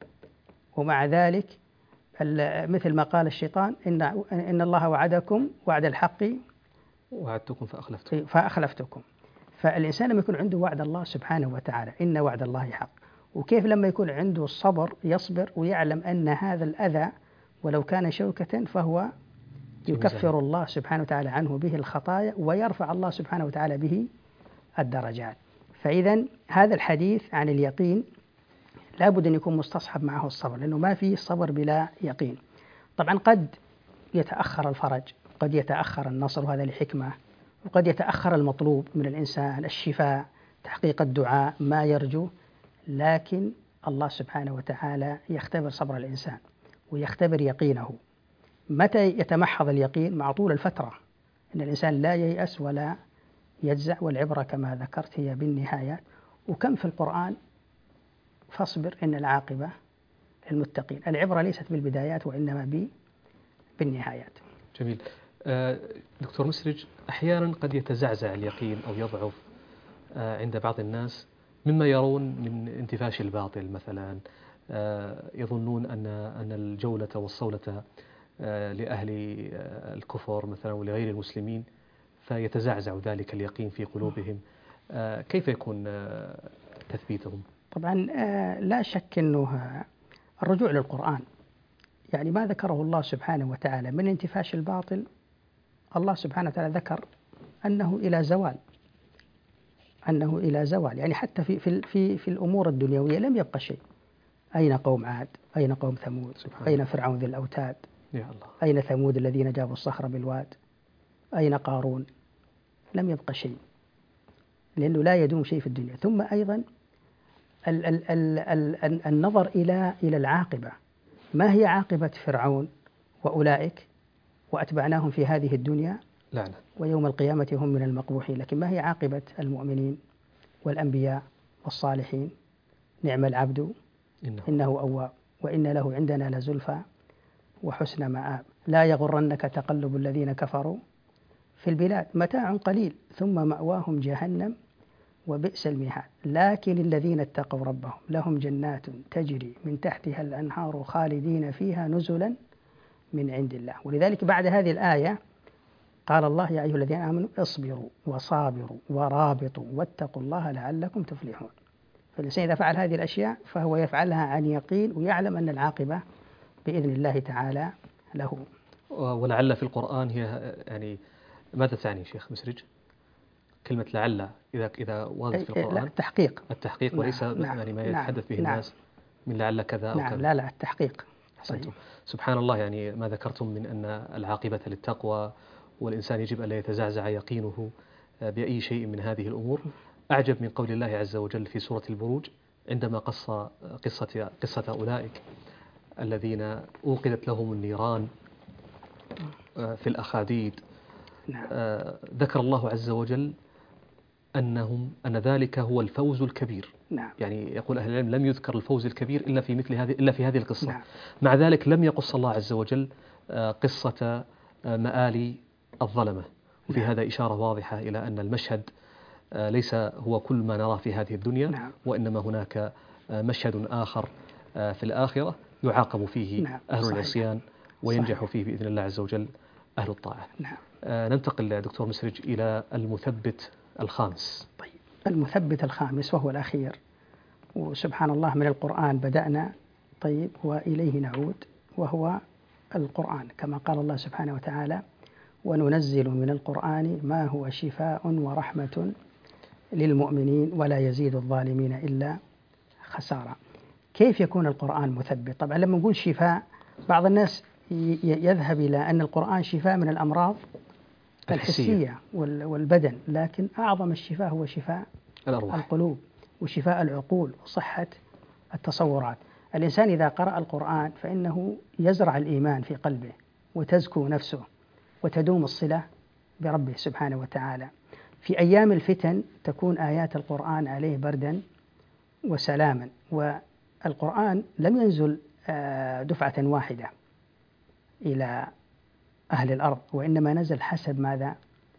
ومع ذلك مثل ما قال الشيطان إن الله وعدكم وعد الحق وعدتكم فأخلفتكم. فالإنسان لما يكون عنده وعد الله سبحانه وتعالى إن وعد الله حق، وكيف لما يكون عنده الصبر يصبر ويعلم أن هذا الأذى ولو كان شوكة فهو يكفر الله سبحانه وتعالى عنه به الخطايا ويرفع الله سبحانه وتعالى به الدرجات. فإذا هذا الحديث عن اليقين لابد أن يكون مستصحب معه الصبر، لأنه ما فيه صبر بلا يقين. طبعا قد يتأخر الفرج، قد يتأخر النصر، وهذا لحكمة، وقد يتأخر المطلوب من الإنسان، الشفاء، تحقيق الدعاء، ما يرجو، لكن الله سبحانه وتعالى يختبر صبر الإنسان ويختبر يقينه. متى يتمحض اليقين؟ مع طول الفترة، إن الإنسان لا ييأس ولا يجزع، والعبرة كما ذكرت هي بالنهايات. وكم في القرآن فاصبر إن العاقبة للمتقين. العبرة ليست بالبدايات وإنما بالنهايات. جميل. دكتور مسرج، أحيانا قد يتزعزع اليقين أو يضعف عند بعض الناس مما يرون من انتفاش الباطل مثلا، يظنون أن الجولة والصولة لأهل الكفر مثلا ولغير المسلمين، فيتزعزع ذلك اليقين في قلوبهم. كيف يكون تثبيتهم؟ طبعا لا شك أنه الرجوع للقرآن، يعني ما ذكره الله سبحانه وتعالى من انتفاش الباطل، الله سبحانه وتعالى ذكر أنه إلى زوال، يعني حتى في الأمور الدنيوية لم يبقى شيء. أين قوم عاد؟ أين قوم ثمود؟ أين فرعون ذي الأوتاد؟ يا الله. أين ثمود الذين جابوا الصخر بالواد؟ أين قارون؟ لم يبقى شيء، لأنه لا يدوم شيء في الدنيا. ثم أيضا النظر إلى العاقبة، ما هي عاقبة فرعون وأولئك؟ وأتبعناهم في هذه الدنيا لعنة ويوم القيامة هم من المقبوحين. لكن ما هي عاقبة المؤمنين والأنبياء والصالحين؟ نعم العبد إنه أواب وإن له عندنا لزلفى وحسن مآب. لا يغرنك تقلب الذين كفروا في البلاد، متاع قليل ثم مأواهم جهنم وبئس المهاد. لكن الذين اتقوا ربهم لهم جنات تجري من تحتها الأنهار خالدين فيها نزلا من عند الله. ولذلك بعد هذه الآية قال الله: يا أيها الذين آمنوا اصبروا وصابروا ورابطوا واتقوا الله لعلكم تفلحون. فالإنسان إذا فعل هذه الأشياء فهو يفعلها عن يقين ويعلم أن العاقبة بإذن الله تعالى له. ولعل في القرآن هي يعني ماذا تعني شيخ مسرج؟ كلمة لعل إذا وردت في القرآن؟ لا، التحقيق وليس يعني ما يتحدث به الناس من لعل كذا أو كذا. لا التحقيق. طيب. سبحان الله، يعني ما ذكرتم من أن العاقبة للتقوى والإنسان يجب أن لا يتزعزع يقينه بأي شيء من هذه الأمور. أعجب من قول الله عز وجل في سورة البروج عندما قص قصة أولئك الذين أوقدت لهم النيران في الأخاديد. ذكر الله عز وجل أن ذلك هو الفوز الكبير. يعني يقول أهل العلم لم يذكر الفوز الكبير إلا في هذه القصة. مع ذلك لم يقص الله عز وجل قصة مآل الظلمة، وفي هذا إشارة واضحة إلى أن المشهد ليس هو كل ما نراه في هذه الدنيا، وإنما هناك مشهد آخر في الآخرة يعاقب فيه أهل العصيان وينجح فيه بإذن الله عز وجل أهل الطاعة. ننتقل دكتور مسرج إلى المثبت الخامس. طيب، المثبت الخامس وهو الأخير، وسبحان الله من القرآن بدأنا، طيب، وإليه نعود، وهو القرآن، كما قال الله سبحانه وتعالى: وننزل من القرآن ما هو شفاء ورحمة للمؤمنين ولا يزيد الظالمين إلا خسارة. كيف يكون القرآن مثبت؟ طبعا لما نقول شفاء بعض الناس يذهب إلى أن القرآن شفاء من الأمراض الحسية والبدن، لكن أعظم الشفاء هو شفاء القلوب وشفاء العقول وصحة التصورات. الإنسان إذا قرأ القرآن فإنه يزرع الإيمان في قلبه وتزكو نفسه وتدوم الصلة بربه سبحانه وتعالى. في أيام الفتن تكون آيات القرآن عليه بردا وسلاما. والقرآن لم ينزل دفعة واحدة إلى أهل الأرض، وإنما نزل حسب ماذا؟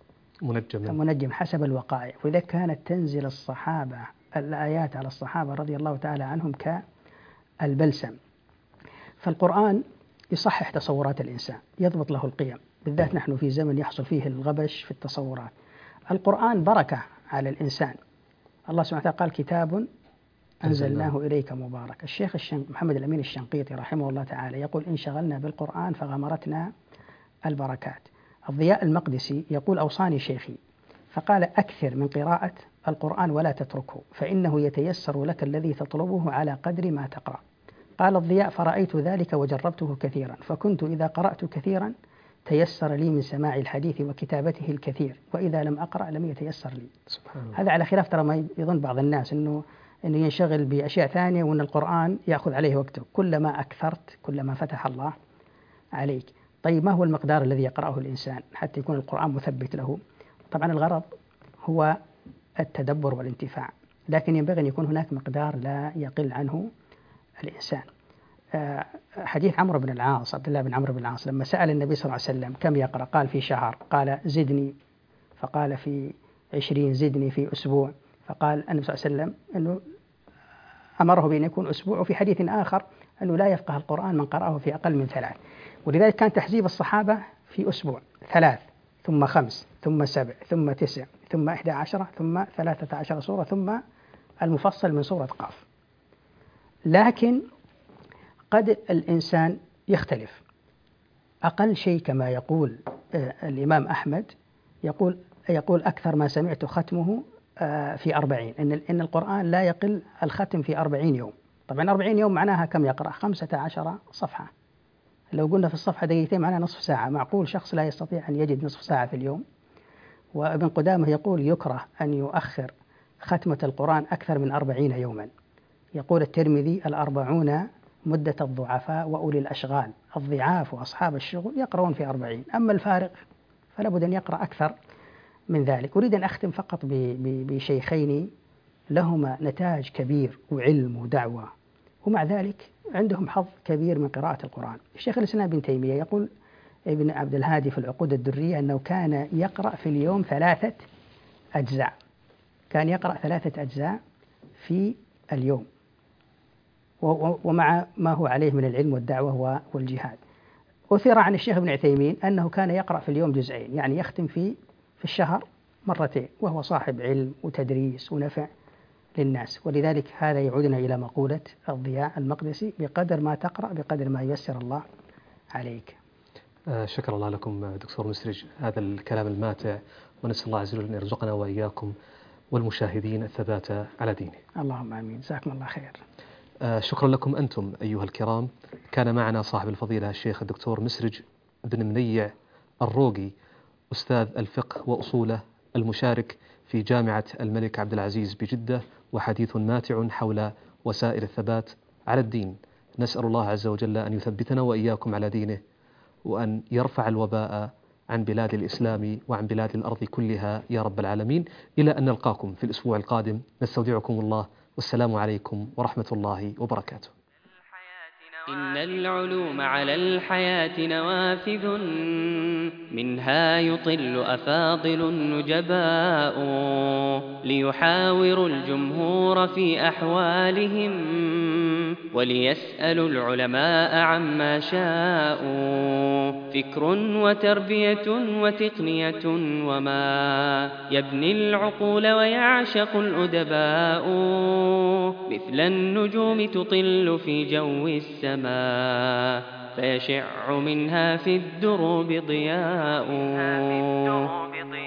منجم حسب الوقائع. وإذا كانت تنزل الآيات على الصحابة رضي الله تعالى عنهم كالبلسم. فالقرآن يصحح تصورات الإنسان، يضبط له القيم، بالذات نحن في زمن يحصل فيه الغبش في التصورات. القرآن بركة على الإنسان. الله سبحانه وتعالى قال: كتاب أنزلناه إليك مبارك. الشيخ محمد الأمين الشنقيطي رحمه الله تعالى يقول: إن شغلنا بالقرآن فغمرتنا البركات. الضياء المقدسي يقول: أوصاني شيخي فقال: أكثر من قراءة القرآن ولا تتركه، فإنه يتيسر لك الذي تطلبه على قدر ما تقرأ. قال الضياء: فرأيت ذلك وجربته كثيرا، فكنت إذا قرأت كثيرا تيسر لي من سماع الحديث وكتابته الكثير، وإذا لم أقرأ لم يتيسر لي. هذا على خلاف ترى ما يظن بعض الناس أنه ينشغل بأشياء ثانية وأن القرآن يأخذ عليه وقته. كلما أكثرت كلما فتح الله عليك. طيب، ما هو المقدار الذي يقرأه الإنسان حتى يكون القرآن مثبت له؟ طبعا الغرض هو التدبر والانتفاع، لكن ينبغي أن يكون هناك مقدار لا يقل عنه الإنسان. حديث عبد الله بن عمرو بن العاص لما سأل النبي صلى الله عليه وسلم كم يقرأ، قال: في شهر. قال: زدني. فقال: في 20. زدني في أسبوع. فقال النبي صلى الله عليه وسلم أنه أمره بأن يكون أسبوع، وفي حديث آخر أنه لا يفقه القرآن من قرأه في أقل من 3. ولذلك كان تحزيب الصحابة في أسبوع 3 ثم 5 ثم 7 ثم 9 ثم 11 ثم 13 سورة ثم المفصل من سورة قاف. لكن قد الإنسان يختلف. أقل شيء كما يقول الإمام أحمد يقول أكثر ما سمعت ختمه في 40، إن القرآن لا يقل الختم في 40 يوم. طبعا 40 يوم معناها كم يقرأ؟ 15 صفحة. لو قلنا في الصفحة دقيقتين معناها نصف ساعة. معقول شخص لا يستطيع أن يجد نصف ساعة في اليوم؟ وابن قدامة يقول: يكره أن يؤخر ختمة القرآن أكثر من 40 يوما. يقول الترمذي: 40 مدة الضعفاء وأولي الأشغال. الضعاف وأصحاب الشغل يقرؤون في 40، أما الفارغ فلا بد أن يقرأ أكثر من ذلك. أريد أن أختم فقط بشيخين لهما نتاج كبير وعلم ودعوة، ومع ذلك عندهم حظ كبير من قراءة القرآن. الشيخ الإسلام ابن تيمية يقول ابن عبد الهادي في العقود الدرية أنه كان يقرأ في اليوم 3 أجزاء. كان يقرأ 3 أجزاء في اليوم، ومع ما هو عليه من العلم والدعوة والجهاد. أثر عن الشيخ ابن عثيمين أنه كان يقرأ في اليوم 2، يعني يختم في الشهر 2 وهو صاحب علم وتدريس ونفع للناس. ولذلك هذا يعودنا إلى مقولة الضياء المقدسي: بقدر ما تقرأ بقدر ما ييسر الله عليك. شكر الله لكم دكتور مسرج هذا الكلام الماتع، ونسأل الله عز وجل أن يرزقنا وإياكم والمشاهدين الثبات على دينه. اللهم آمين. جزاكم الله خير. شكرا لكم أنتم أيها الكرام. كان معنا صاحب الفضيلة الشيخ الدكتور مسرج بن منيع الروقي، أستاذ الفقه وأصوله، المشارك في جامعة الملك عبد العزيز بجدة، وحديث ماتع حول وسائل الثبات على الدين. نسأل الله عز وجل أن يثبتنا وإياكم على دينه، وأن يرفع الوباء عن بلاد الإسلام وعن بلاد الأرض كلها يا رب العالمين. إلى أن نلقاكم في الأسبوع القادم، نستودعكم الله، والسلام عليكم ورحمة الله وبركاته. إن العلوم على الحياة نوافذ، منها يطل أفاضل النجباء، ليحاوروا الجمهور في أحوالهم، وليسألوا العلماء عما شاءوا. فكر وتربية وتقنية وما يبني العقول ويعشق الأدباء، مثل النجوم تطل في جو السماء، فيشع منها في الدروب ضياء.